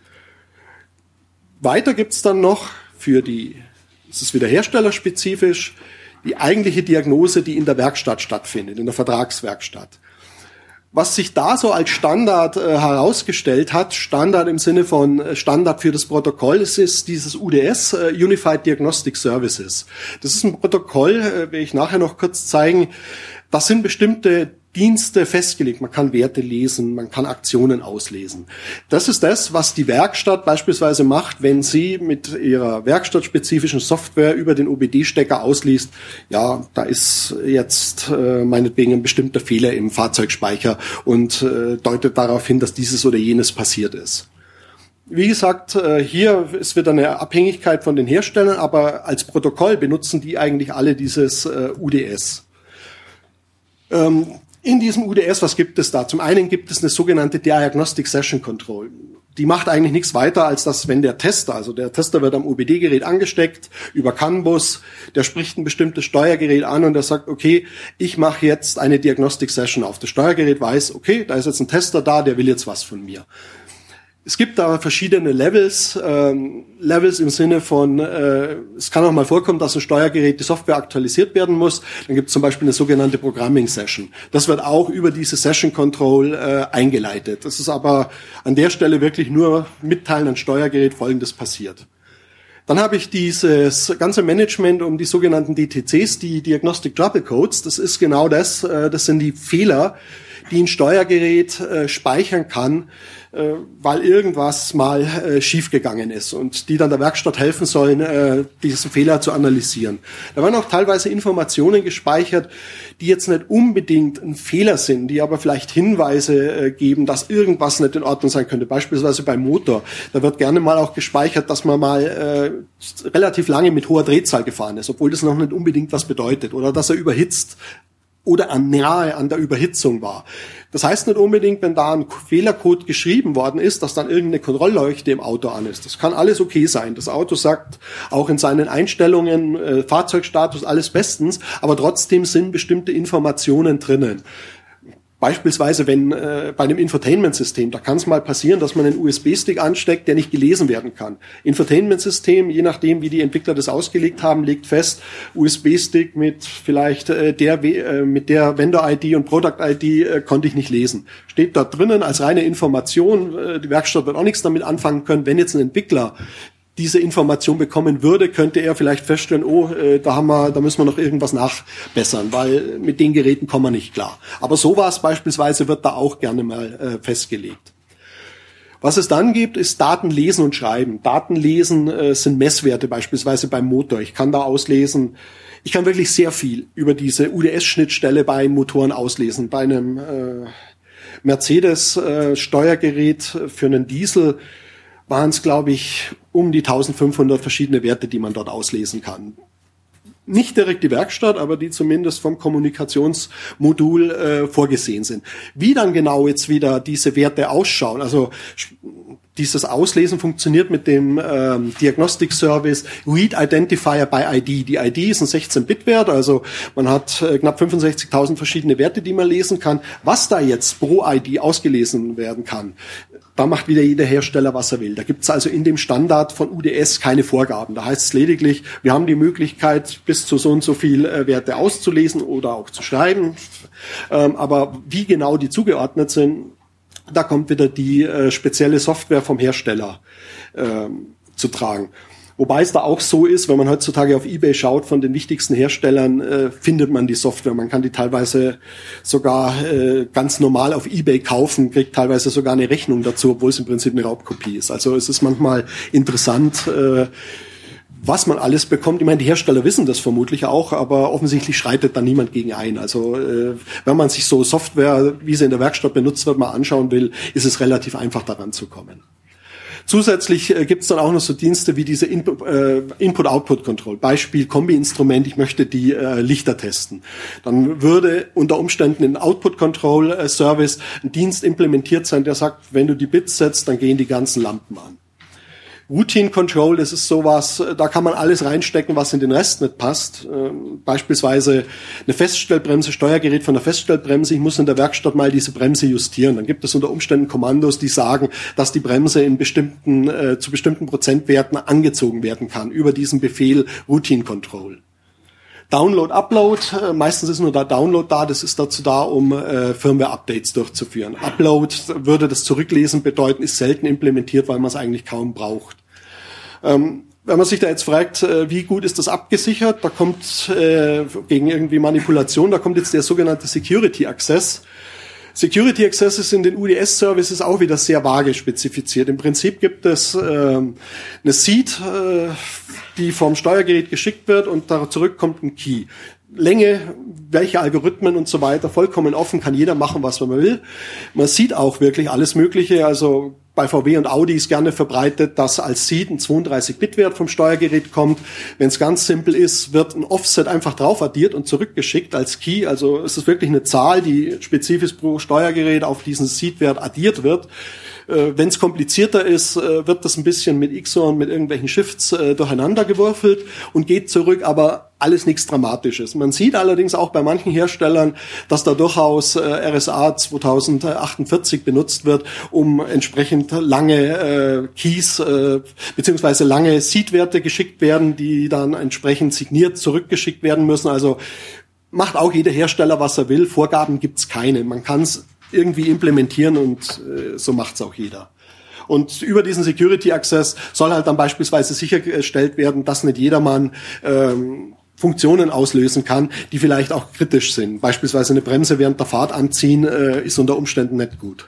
Weiter gibt's dann noch für die, das ist wieder herstellerspezifisch, die eigentliche Diagnose, die in der Werkstatt stattfindet, in der Vertragswerkstatt. Was sich da so als Standard äh, herausgestellt hat, Standard im Sinne von äh, Standard für das Protokoll, ist, ist dieses U D S, äh, Unified Diagnostic Services. Das ist ein Protokoll, äh, werde ich nachher noch kurz zeigen. Das sind bestimmte Dienste festgelegt. Man kann Werte lesen, man kann Aktionen auslesen. Das ist das, was die Werkstatt beispielsweise macht, wenn sie mit ihrer werkstattspezifischen Software über den O B D-Stecker ausliest, ja, da ist jetzt äh, meinetwegen ein bestimmter Fehler im Fahrzeugspeicher und äh, deutet darauf hin, dass dieses oder jenes passiert ist. Wie gesagt, äh, hier ist wieder eine Abhängigkeit von den Herstellern, aber als Protokoll benutzen die eigentlich alle dieses äh, U D S. Ähm, In diesem U D S, was gibt es da? Zum einen gibt es eine sogenannte Diagnostic Session Control. Die macht eigentlich nichts weiter, als dass, wenn der Tester, also der Tester wird am O B D-Gerät angesteckt, über CAN Bus, der spricht ein bestimmtes Steuergerät an und der sagt, okay, ich mache jetzt eine Diagnostic Session auf. Das Steuergerät weiß, okay, da ist jetzt ein Tester da, der will jetzt was von mir. Es gibt da verschiedene Levels, ähm, Levels im Sinne von, äh, es kann auch mal vorkommen, dass ein Steuergerät die Software aktualisiert werden muss. Dann gibt es zum Beispiel eine sogenannte Programming Session. Das wird auch über diese Session Control äh, eingeleitet. Das ist aber an der Stelle wirklich nur mitteilen an Steuergerät, Folgendes passiert. Dann habe ich dieses ganze Management um die sogenannten D T Cs, die Diagnostic Trouble Codes. Das ist genau das, äh, das sind die Fehler, die ein Steuergerät äh, speichern kann, äh, weil irgendwas mal äh, schiefgegangen ist und die dann der Werkstatt helfen sollen, äh, diesen Fehler zu analysieren. Da werden auch teilweise Informationen gespeichert, die jetzt nicht unbedingt ein Fehler sind, die aber vielleicht Hinweise äh, geben, dass irgendwas nicht in Ordnung sein könnte. Beispielsweise beim Motor. Da wird gerne mal auch gespeichert, dass man mal äh, relativ lange mit hoher Drehzahl gefahren ist, obwohl das noch nicht unbedingt was bedeutet. Oder dass er überhitzt oder an nahe an der Überhitzung war. Das heißt nicht unbedingt, wenn da ein Fehlercode geschrieben worden ist, dass dann irgendeine Kontrollleuchte im Auto an ist. Das kann alles okay sein. Das Auto sagt auch in seinen Einstellungen, äh, Fahrzeugstatus, alles bestens, aber trotzdem sind bestimmte Informationen drinnen. Beispielsweise, wenn äh, bei einem Infotainment-System, da kann es mal passieren, dass man einen U S B-Stick ansteckt, der nicht gelesen werden kann. Infotainment-System, je nachdem, wie die Entwickler das ausgelegt haben, legt fest, U S B-Stick mit vielleicht äh, der äh, mit der Vendor-I D und Product-I D äh, konnte ich nicht lesen. Steht dort drinnen als reine Information. Äh, die Werkstatt wird auch nichts damit anfangen können. Wenn jetzt ein Entwickler diese Information bekommen würde, könnte er vielleicht feststellen, oh, äh, da haben wir, da müssen wir noch irgendwas nachbessern, weil mit den Geräten kommen wir nicht klar. Aber sowas beispielsweise wird da auch gerne mal äh, festgelegt. Was es dann gibt, ist Daten lesen und schreiben. Daten lesen äh, sind Messwerte beispielsweise beim Motor. Ich kann da auslesen, ich kann wirklich sehr viel über diese U D S-Schnittstelle bei Motoren auslesen. Bei einem äh, Mercedes-Steuergerät äh, für einen Diesel waren es, glaube ich, um die eintausendfünfhundert verschiedene Werte, die man dort auslesen kann. Nicht direkt die Werkstatt, aber die zumindest vom Kommunikationsmodul äh, vorgesehen sind. Wie dann genau jetzt wieder diese Werte ausschauen, also dieses Auslesen funktioniert mit dem ähm, Diagnostic Service Read Identifier by I D. Die I D ist ein sechzehn Bit Wert, also man hat äh, knapp fünfundsechzigtausend verschiedene Werte, die man lesen kann. Was da jetzt pro I D ausgelesen werden kann, da macht wieder jeder Hersteller, was er will. Da gibt es also in dem Standard von U D S keine Vorgaben. Da heißt es lediglich, wir haben die Möglichkeit, bis zu so und so viel äh, Werte auszulesen oder auch zu schreiben. Ähm, aber wie genau die zugeordnet sind, da kommt wieder die äh, spezielle Software vom Hersteller äh, zu tragen. Wobei es da auch so ist, wenn man heutzutage auf eBay schaut, von den wichtigsten Herstellern äh, findet man die Software. Man kann die teilweise sogar äh, ganz normal auf eBay kaufen, kriegt teilweise sogar eine Rechnung dazu, obwohl es im Prinzip eine Raubkopie ist. Also es ist manchmal interessant, äh, was man alles bekommt. Ich meine, die Hersteller wissen das vermutlich auch, aber offensichtlich schreitet da niemand gegen ein. Also äh, wenn man sich so Software, wie sie in der Werkstatt benutzt wird, mal anschauen will, ist es relativ einfach daran zu kommen. Zusätzlich äh, gibt es dann auch noch so Dienste wie diese Input, äh, Input-Output-Control. Beispiel Kombi-Instrument, ich möchte die äh, Lichter testen. Dann würde unter Umständen in Output-Control-Service ein Dienst implementiert sein, der sagt, wenn du die Bits setzt, dann gehen die ganzen Lampen an. Routine Control, das ist sowas, da kann man alles reinstecken, was in den Rest nicht passt. Ähm, beispielsweise eine Feststellbremse, Steuergerät von der Feststellbremse, ich muss in der Werkstatt mal diese Bremse justieren. Dann gibt es unter Umständen Kommandos, die sagen, dass die Bremse in bestimmten, äh, zu bestimmten Prozentwerten angezogen werden kann, über diesen Befehl Routine Control. Download, Upload, äh, meistens ist nur der Download da, das ist dazu da, um äh, Firmware-Updates durchzuführen. Upload würde das Zurücklesen bedeuten, ist selten implementiert, weil man es eigentlich kaum braucht. Ähm, Wenn man sich da jetzt fragt, wie gut ist das abgesichert, da kommt äh, gegen irgendwie Manipulation, da kommt jetzt der sogenannte Security Access. Security Access ist in den U D S-Services auch wieder sehr vage spezifiziert. Im Prinzip gibt es äh, eine Seed, äh, die vom Steuergerät geschickt wird und da zurück kommt ein Key. Länge, welche Algorithmen und so weiter, vollkommen offen, kann jeder machen, was man will. Man sieht auch wirklich alles Mögliche, also bei V W und Audi ist gerne verbreitet, dass als Seed ein zweiunddreißig-Bit-Wert vom Steuergerät kommt. Wenn es ganz simpel ist, wird ein Offset einfach drauf addiert und zurückgeschickt als Key. Also es ist wirklich eine Zahl, die spezifisch pro Steuergerät auf diesen Seed-Wert addiert wird. Äh, Wenn es komplizierter ist, äh, wird das ein bisschen mit X O R und mit irgendwelchen Shifts äh, durcheinander gewürfelt und geht zurück, aber alles nichts Dramatisches. Man sieht allerdings auch bei manchen Herstellern, dass da durchaus äh, R S A zweitausendachtundvierzig benutzt wird, um entsprechend lange äh, Keys äh, beziehungsweise lange Seed-Werte geschickt werden, die dann entsprechend signiert zurückgeschickt werden müssen. Also macht auch jeder Hersteller, was er will. Vorgaben gibt's keine. Man kann es irgendwie implementieren und äh, so macht's auch jeder. Und über diesen Security Access soll halt dann beispielsweise sichergestellt werden, dass nicht jedermann ähm, Funktionen auslösen kann, die vielleicht auch kritisch sind. Beispielsweise eine Bremse während der Fahrt anziehen, äh, ist unter Umständen nicht gut.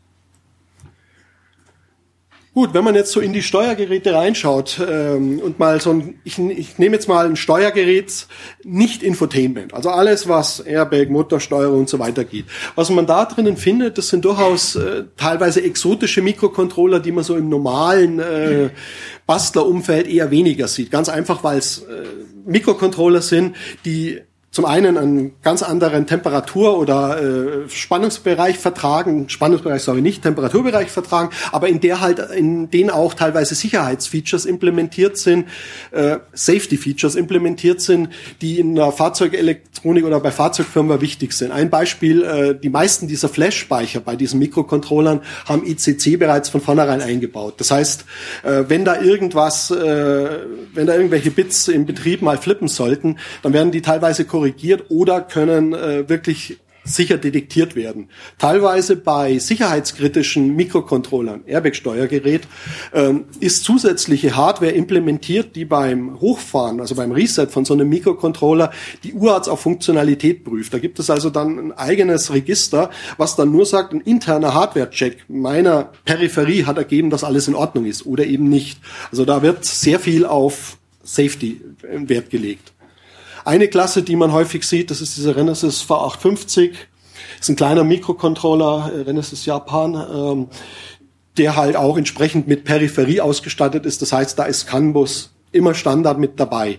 Gut, wenn man jetzt so in die Steuergeräte reinschaut ähm, und mal so ein, ich, ich nehme jetzt mal ein Steuergerät, nicht Infotainment, also alles, was Airbag, Motorsteuerung und so weiter geht. Was man da drinnen findet, das sind durchaus äh, teilweise exotische Mikrocontroller, die man so im normalen äh, Bastlerumfeld eher weniger sieht. Ganz einfach, weil es äh, Mikrocontroller sind, die zum einen einen ganz anderen Temperatur- oder äh, Spannungsbereich vertragen, Spannungsbereich sorry nicht, Temperaturbereich vertragen, aber in der halt, in denen auch teilweise Sicherheitsfeatures implementiert sind, äh, Safety-Features implementiert sind, die in der Fahrzeugelektronik oder bei Fahrzeugfirmen wichtig sind. Ein Beispiel, äh, die meisten dieser Flash-Speicher bei diesen Mikrocontrollern haben I C C bereits von vornherein eingebaut. Das heißt, äh, wenn da irgendwas, äh, wenn da irgendwelche Bits im Betrieb mal flippen sollten, dann werden die teilweise korrigiert oder können äh, wirklich sicher detektiert werden. Teilweise bei sicherheitskritischen Mikrocontrollern, Airbag-Steuergerät, ähm, ist zusätzliche Hardware implementiert, die beim Hochfahren, also beim Reset von so einem Mikrocontroller, die U A Ts auf Funktionalität prüft. Da gibt es also dann ein eigenes Register, was dann nur sagt, ein interner Hardware-Check meiner Peripherie hat ergeben, dass alles in Ordnung ist oder eben nicht. Also da wird sehr viel auf Safety Wert gelegt. Eine Klasse, die man häufig sieht, das ist dieser Renesas V achthundertfünfzig. Das ist ein kleiner Mikrocontroller, Renesas Japan, ähm, der halt auch entsprechend mit Peripherie ausgestattet ist. Das heißt, da ist CAN Bus immer Standard mit dabei.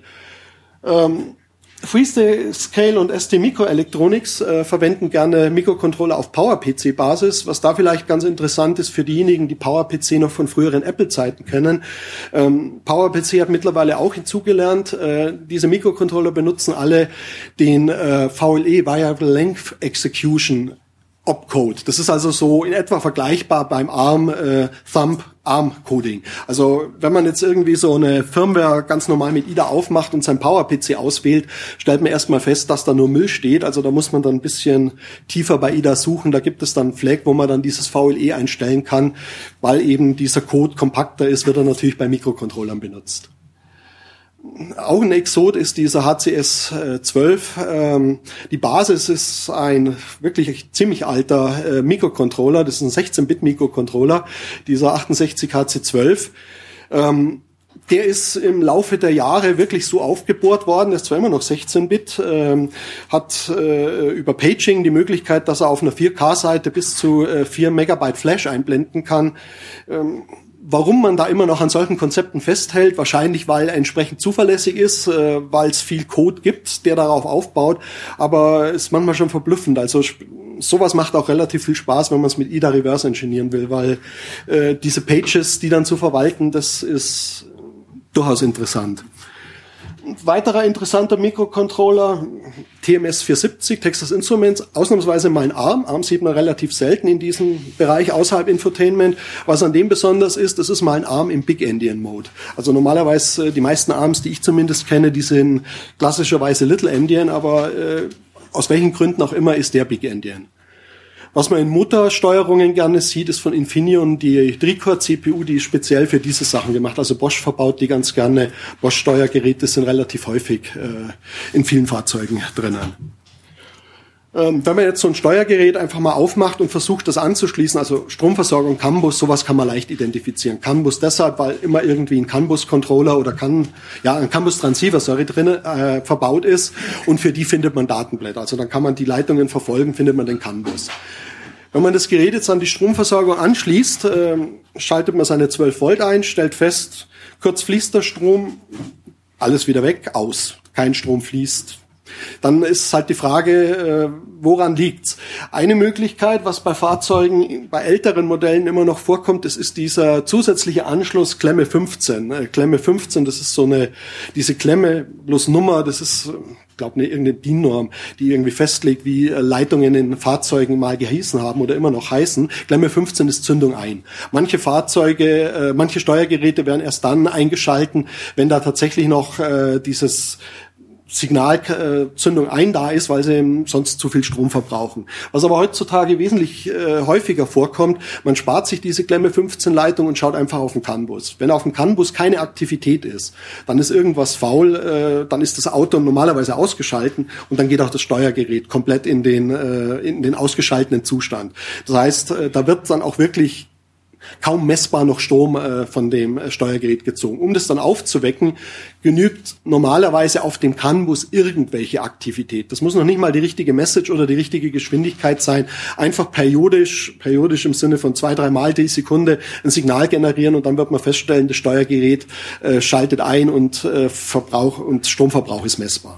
Ähm, Freescale und S T Microelectronics äh, verwenden gerne Mikrocontroller auf Power-P C-Basis. Was da vielleicht ganz interessant ist für diejenigen, die Power-P C noch von früheren Apple-Zeiten kennen. Ähm, Power-P C hat mittlerweile auch hinzugelernt. Äh, diese Mikrocontroller benutzen alle den äh, V L E, Variable Length Execution Opcode. Das ist also so in etwa vergleichbar beim ARM äh, Thumb ARM Coding. Also wenn man jetzt irgendwie so eine Firmware ganz normal mit I D A aufmacht und sein Power-P C auswählt, stellt man erstmal fest, dass da nur Müll steht. Also da muss man dann ein bisschen tiefer bei I D A suchen. Da gibt es dann einen Flag, wo man dann dieses V L E einstellen kann. Weil eben dieser Code kompakter ist, wird er natürlich bei Mikrocontrollern benutzt. Auch ein Exot ist dieser H C S zwölf. Ähm, die Basis ist ein wirklich ziemlich alter äh, Mikrocontroller. Das ist ein sechzehn-Bit-Mikrocontroller, dieser achtundsechzig H C zwölf. Ähm, der ist im Laufe der Jahre wirklich so aufgebohrt worden. Der ist zwar immer noch sechzehn Bit, ähm, hat äh, über Paging die Möglichkeit, dass er auf einer vier K-Seite bis zu äh, vier Megabyte Flash einblenden kann. Ähm, Warum man da immer noch an solchen Konzepten festhält, wahrscheinlich weil er entsprechend zuverlässig ist, äh, weil es viel Code gibt, der darauf aufbaut, aber ist manchmal schon verblüffend. Also sowas macht auch relativ viel Spaß, wenn man es mit I D A reverse engineeren will, weil äh, diese Pages, die dann zu verwalten, das ist durchaus interessant. Ein weiterer interessanter Mikrocontroller, T M S vierhundertsiebzig, Texas Instruments, ausnahmsweise mal ein ARM. ARM sieht man relativ selten in diesem Bereich außerhalb Infotainment. Was an dem besonders ist, das ist mal ein ARM im Big Endian Mode. Also normalerweise, die meisten ARMs, die ich zumindest kenne, die sind klassischerweise Little Endian, aber äh, aus welchen Gründen auch immer ist der Big Endian. Was man in Motorsteuerungen gerne sieht, ist von Infineon die Tri-Core-C P U, die ist speziell für diese Sachen gemacht. Also Bosch verbaut die ganz gerne. Bosch-Steuergeräte sind relativ häufig äh, in vielen Fahrzeugen drinnen. Ähm, wenn man jetzt so ein Steuergerät einfach mal aufmacht und versucht, das anzuschließen, also Stromversorgung, CAN-Bus, sowas kann man leicht identifizieren. CAN-Bus deshalb, weil immer irgendwie ein CAN-Bus-Controller oder CAN, ja, ein CAN-Bus-Transceiver, sorry, drin äh, verbaut ist und für die findet man Datenblätter. Also dann kann man die Leitungen verfolgen, findet man den CAN-Bus. Wenn man das Gerät jetzt an die Stromversorgung anschließt, äh, schaltet man seine zwölf Volt ein, stellt fest, kurz fließt der Strom, alles wieder weg, aus. Kein Strom fließt. Dann ist halt die Frage, äh, woran liegt's? Eine Möglichkeit, was bei Fahrzeugen, bei älteren Modellen immer noch vorkommt, das ist dieser zusätzliche Anschluss Klemme fünfzehn. Äh, Klemme fünfzehn, das ist so eine, diese Klemme plus Nummer, das ist, ich glaube, eine irgendeine D I N-Norm, die irgendwie festlegt, wie äh, Leitungen in Fahrzeugen mal geheißen haben oder immer noch heißen. Klemme fünfzehn ist Zündung ein. Manche Fahrzeuge, äh, manche Steuergeräte werden erst dann eingeschalten, wenn da tatsächlich noch äh, dieses Signalzündung ein da ist, weil sie sonst zu viel Strom verbrauchen. Was aber heutzutage wesentlich äh, häufiger vorkommt, man spart sich diese Klemme fünfzehn Leitung und schaut einfach auf den CAN-Bus. Wenn auf dem CAN-Bus keine Aktivität ist, dann ist irgendwas faul, äh, dann ist das Auto normalerweise ausgeschalten und dann geht auch das Steuergerät komplett in den, äh, in den ausgeschalteten Zustand. Das heißt, äh, da wird dann auch wirklich kaum messbar noch Strom äh, von dem äh, Steuergerät gezogen. Um das dann aufzuwecken, genügt normalerweise auf dem CAN-Bus irgendwelche Aktivität. Das muss noch nicht mal die richtige Message oder die richtige Geschwindigkeit sein. Einfach periodisch, periodisch im Sinne von zwei, drei Mal die Sekunde ein Signal generieren und dann wird man feststellen, das Steuergerät äh, schaltet ein und äh, Verbrauch und Stromverbrauch ist messbar.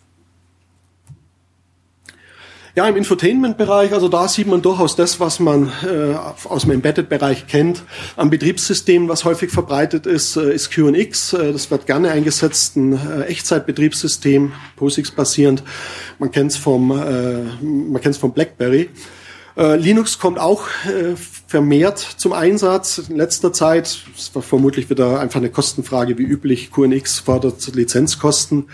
Ja, im Infotainment-Bereich, also da sieht man durchaus das, was man äh, aus dem Embedded-Bereich kennt. Am Betriebssystem, was häufig verbreitet ist, äh, ist Q N X. Äh, das wird gerne eingesetzt, ein äh, Echtzeitbetriebssystem, POSIX-basierend. Man kennt es vom, äh, man kennt es vom BlackBerry. Äh, Linux kommt auch äh, vermehrt zum Einsatz. In letzter Zeit, das war vermutlich wieder einfach eine Kostenfrage wie üblich, Q N X fordert Lizenzkosten.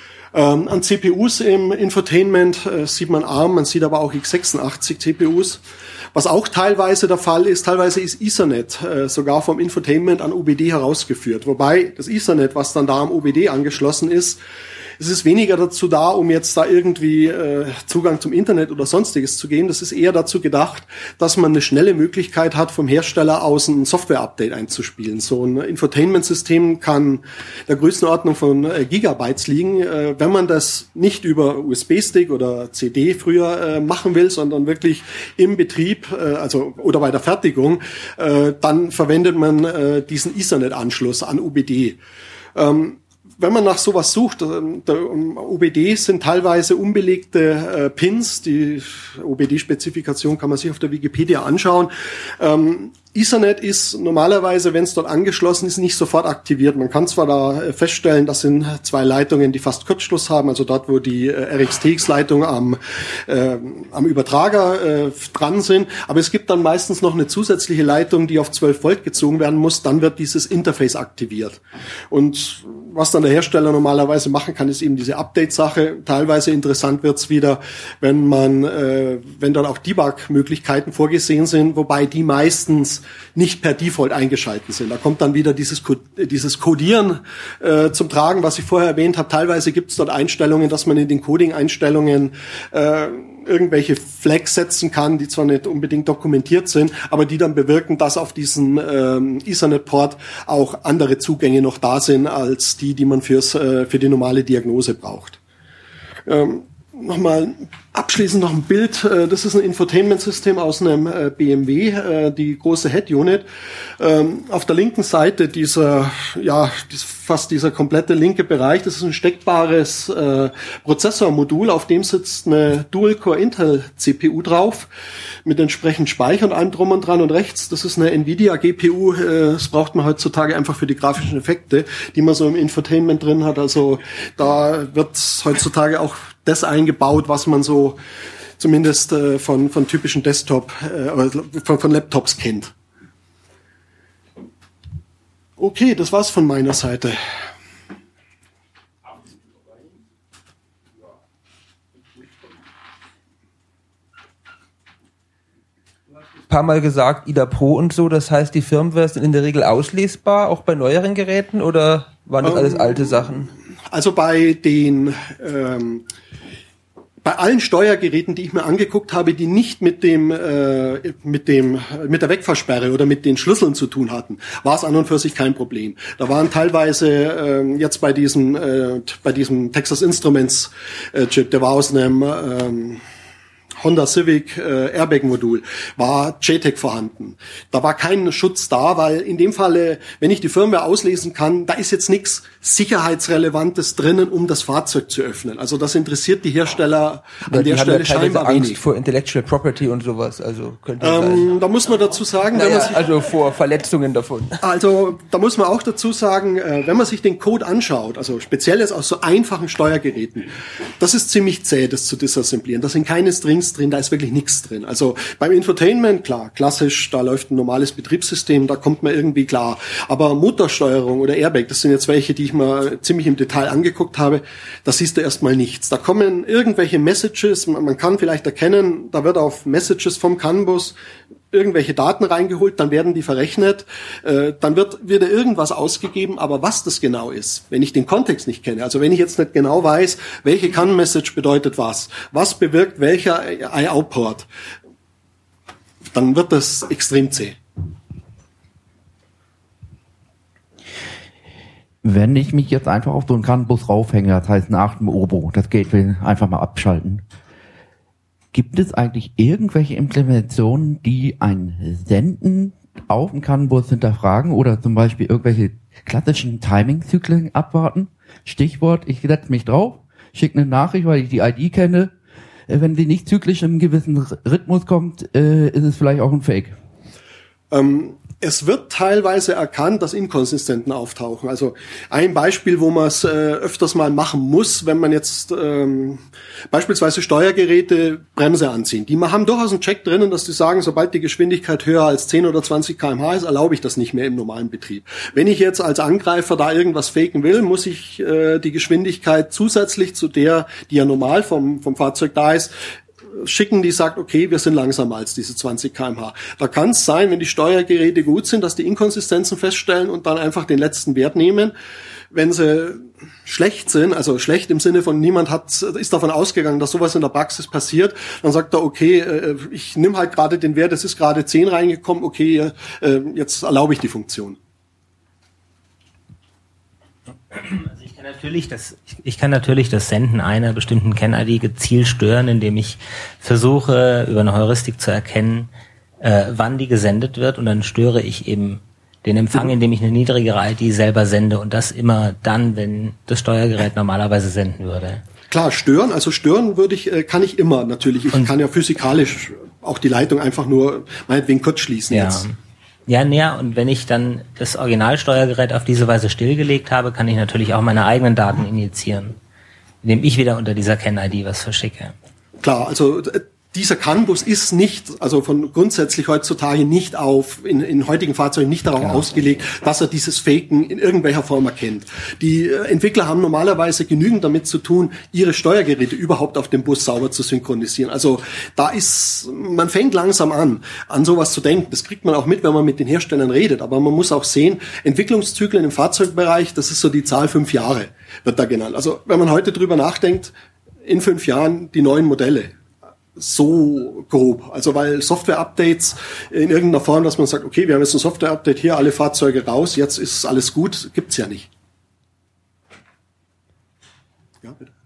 Ähm, an C P Us im Infotainment äh, sieht man ARM, man sieht aber auch x sechsundachtzig C P Us. Was auch teilweise der Fall ist, teilweise ist Ethernet äh, sogar vom Infotainment an U B D herausgeführt. Wobei das Ethernet, was dann da am U B D angeschlossen ist, es ist weniger dazu da, um jetzt da irgendwie äh, Zugang zum Internet oder sonstiges zu geben. Das ist eher dazu gedacht, dass man eine schnelle Möglichkeit hat, vom Hersteller aus ein Software-Update einzuspielen. So ein Infotainment-System kann der Größenordnung von äh, Gigabytes liegen. Äh, wenn man das nicht über U S B-Stick oder C D früher äh, machen will, sondern wirklich im Betrieb, äh, also oder bei der Fertigung, äh, dann verwendet man äh, diesen Ethernet-Anschluss an U B D. Ähm, Wenn man nach sowas sucht, der U B D sind teilweise unbelegte äh, Pins, die U B D-Spezifikation kann man sich auf der Wikipedia anschauen. Ähm, Ethernet ist normalerweise, wenn es dort angeschlossen ist, nicht sofort aktiviert. Man kann zwar da feststellen, das sind zwei Leitungen, die fast Kurzschluss haben, also dort, wo die äh, R X T X-Leitungen am, äh, am Übertrager äh, dran sind, aber es gibt dann meistens noch eine zusätzliche Leitung, die auf zwölf Volt gezogen werden muss, dann wird dieses Interface aktiviert. Und was dann der Hersteller normalerweise machen kann, ist eben diese Update-Sache. Teilweise interessant wird's wieder, wenn man, äh, wenn dann auch Debug-Möglichkeiten vorgesehen sind, wobei die meistens nicht per Default eingeschaltet sind. Da kommt dann wieder dieses dieses Codieren äh, zum Tragen, was ich vorher erwähnt habe. Teilweise gibt's dort Einstellungen, dass man in den Coding-Einstellungen äh, irgendwelche Flags setzen kann, die zwar nicht unbedingt dokumentiert sind, aber die dann bewirken, dass auf diesen ähm, Ethernet-Port auch andere Zugänge noch da sind, als die, die man fürs, äh, für die normale Diagnose braucht. Ähm, nochmal abschließend noch ein Bild. Das ist ein Infotainment-System aus einem B M W, die große Head-Unit. Auf der linken Seite dieser, ja, fast dieser komplette linke Bereich, das ist ein steckbares Prozessormodul, auf dem sitzt eine Dual-Core Intel-C P U drauf, mit entsprechend Speicher und allem drum und dran, und rechts, das ist eine Nvidia G P U, das braucht man heutzutage einfach für die grafischen Effekte, die man so im Infotainment drin hat. Also da wird heutzutage auch das eingebaut, was man so zumindest äh, von von typischen Desktop äh, von, von Laptops kennt. Okay, das war's von meiner Seite. Ein paar Mal gesagt, I D A Pro und so, das heißt, die Firmware sind in der Regel auslesbar, auch bei neueren Geräten, oder waren das ähm, alles alte Sachen? Also bei den ähm, bei allen Steuergeräten, die ich mir angeguckt habe, die nicht mit dem äh, mit dem mit der Wegfahrsperre oder mit den Schlüsseln zu tun hatten, war es an und für sich kein Problem. Da waren teilweise äh, jetzt bei diesem äh, bei diesem Texas Instruments äh, Chip, der war aus einem ähm, Honda Civic äh, Airbag-Modul, war J TAG vorhanden. Da war kein Schutz da, weil in dem Falle, wenn ich die Firmware auslesen kann, da ist jetzt nichts Sicherheitsrelevantes drinnen, um das Fahrzeug zu öffnen. Also das interessiert die Hersteller an der Stelle scheinbar wenig. Angst vor Intellectual Property und sowas, also könnte ähm, sein. Da muss man dazu sagen, naja, wenn man sich, also vor Verletzungen davon. Also da muss man auch dazu sagen, äh, wenn man sich den Code anschaut, also speziell jetzt aus so einfachen Steuergeräten, das ist ziemlich zäh, das zu disassemblieren. Da sind keine Strings drin, da ist wirklich nichts drin. Also beim Infotainment, klar, klassisch, da läuft ein normales Betriebssystem, da kommt man irgendwie klar. Aber Motorsteuerung oder Airbag, das sind jetzt welche, die ich mir ziemlich im Detail angeguckt habe, da siehst du erstmal nichts. Da kommen irgendwelche Messages, man kann vielleicht erkennen, da wird auf Messages vom CAN Bus irgendwelche Daten reingeholt, dann werden die verrechnet, äh, dann wird wieder irgendwas ausgegeben, aber was das genau ist, wenn ich den Kontext nicht kenne, also wenn ich jetzt nicht genau weiß, welche C A N-Message bedeutet was, was bewirkt welcher I O-Port, dann wird das extrem zäh. Wenn ich mich jetzt einfach auf so einen C A N-Bus raufhänge, das heißt nach dem Obo, das Gateway einfach mal abschalten, gibt es eigentlich irgendwelche Implementationen, die ein Senden auf dem C A N-Bus hinterfragen oder zum Beispiel irgendwelche klassischen Timing-Zyklen abwarten? Stichwort, ich setze mich drauf, schicke eine Nachricht, weil ich die I D kenne. Wenn sie nicht zyklisch im gewissen Rhythmus kommt, äh, ist es vielleicht auch ein Fake. Ähm Es wird teilweise erkannt, dass Inkonsistenten auftauchen. Also ein Beispiel, wo man es äh, öfters mal machen muss, wenn man jetzt ähm, beispielsweise Steuergeräte Bremse anziehen. Die haben durchaus einen Check drinnen, dass die sagen, sobald die Geschwindigkeit höher als zehn oder zwanzig Kilometer pro Stunde ist, erlaube ich das nicht mehr im normalen Betrieb. Wenn ich jetzt als Angreifer da irgendwas faken will, muss ich äh, die Geschwindigkeit zusätzlich zu der, die ja normal vom, vom Fahrzeug da ist, schicken, die sagt, okay, wir sind langsamer als diese zwanzig Kilometer pro Stunde. Da kann es sein, wenn die Steuergeräte gut sind, dass die Inkonsistenzen feststellen und dann einfach den letzten Wert nehmen. Wenn sie schlecht sind, also schlecht im Sinne von niemand hat ist davon ausgegangen, dass sowas in der Praxis passiert, dann sagt er, okay, ich nehme halt gerade den Wert, es ist gerade zehn reingekommen, okay, jetzt erlaube ich die Funktion. Also ich kann natürlich das, ich kann natürlich das Senden einer bestimmten C A N-I D gezielt stören, indem ich versuche, über eine Heuristik zu erkennen, äh, wann die gesendet wird, und dann störe ich eben den Empfang, indem ich eine niedrigere I D selber sende, und das immer dann, wenn das Steuergerät normalerweise senden würde. Klar, stören, also stören würde ich, kann ich immer natürlich. Ich und kann ja physikalisch auch die Leitung einfach nur meinetwegen kurz schließen ja. jetzt. Ja, näher, und wenn ich dann das Originalsteuergerät auf diese Weise stillgelegt habe, kann ich natürlich auch meine eigenen Daten injizieren, indem ich wieder unter dieser C A N-I D was verschicke. Klar, also dieser CAN-Bus ist nicht, also von grundsätzlich heutzutage nicht auf, in, in heutigen Fahrzeugen nicht darauf genau. ausgelegt, dass er dieses Faken in irgendwelcher Form erkennt. Die äh, Entwickler haben normalerweise genügend damit zu tun, ihre Steuergeräte überhaupt auf dem Bus sauber zu synchronisieren. Also da ist, man fängt langsam an, an sowas zu denken. Das kriegt man auch mit, wenn man mit den Herstellern redet. Aber man muss auch sehen, Entwicklungszyklen im Fahrzeugbereich, das ist so die Zahl fünf Jahre, wird da genannt. Also wenn man heute drüber nachdenkt, in fünf Jahren die neuen Modelle. So grob. Also weil Software-Updates in irgendeiner Form, dass man sagt, okay, wir haben jetzt ein Software-Update hier, alle Fahrzeuge raus, jetzt ist alles gut, gibt's ja nicht. Ja, bitte.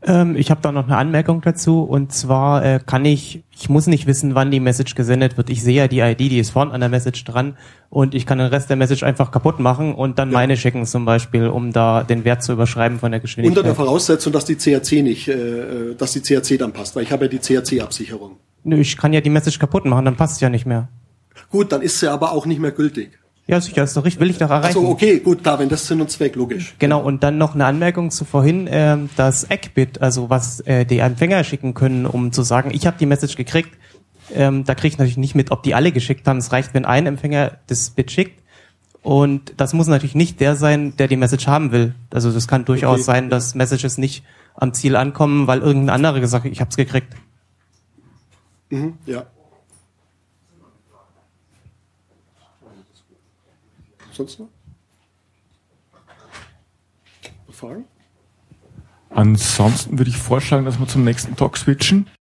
Ähm, ich habe da noch eine Anmerkung dazu, und zwar äh, kann ich, ich muss nicht wissen, wann die Message gesendet wird. Ich sehe ja die I D, die ist vorne an der Message dran, und ich kann den Rest der Message einfach kaputt machen und dann ja. meine schicken zum Beispiel, um da den Wert zu überschreiben von der Geschwindigkeit. Unter der Voraussetzung, dass die C R C nicht, äh, dass die C R C dann passt, weil ich habe ja die C R C-Absicherung. Nö, ich kann ja die Message kaputt machen, dann passt es ja nicht mehr. Gut, dann ist sie aber auch nicht mehr gültig. Ja, sicher, ist doch richtig, will ich doch erreichen. Also okay, gut, da, wenn das Sinn und Zweck, logisch. Genau, und dann noch eine Anmerkung zu vorhin, äh, das E C K-Bit, also was äh, die Empfänger schicken können, um zu sagen, ich habe die Message gekriegt, ähm, da kriege ich natürlich nicht mit, ob die alle geschickt haben. Es reicht, wenn ein Empfänger das Bit schickt, und das muss natürlich nicht der sein, der die Message haben will. Also das kann durchaus okay. sein, dass Messages nicht am Ziel ankommen, weil irgendein anderer gesagt hat, ich habe es gekriegt. Mhm, ja. Sonst noch? Fragen? Ansonsten würde ich vorschlagen, dass wir zum nächsten Talk switchen.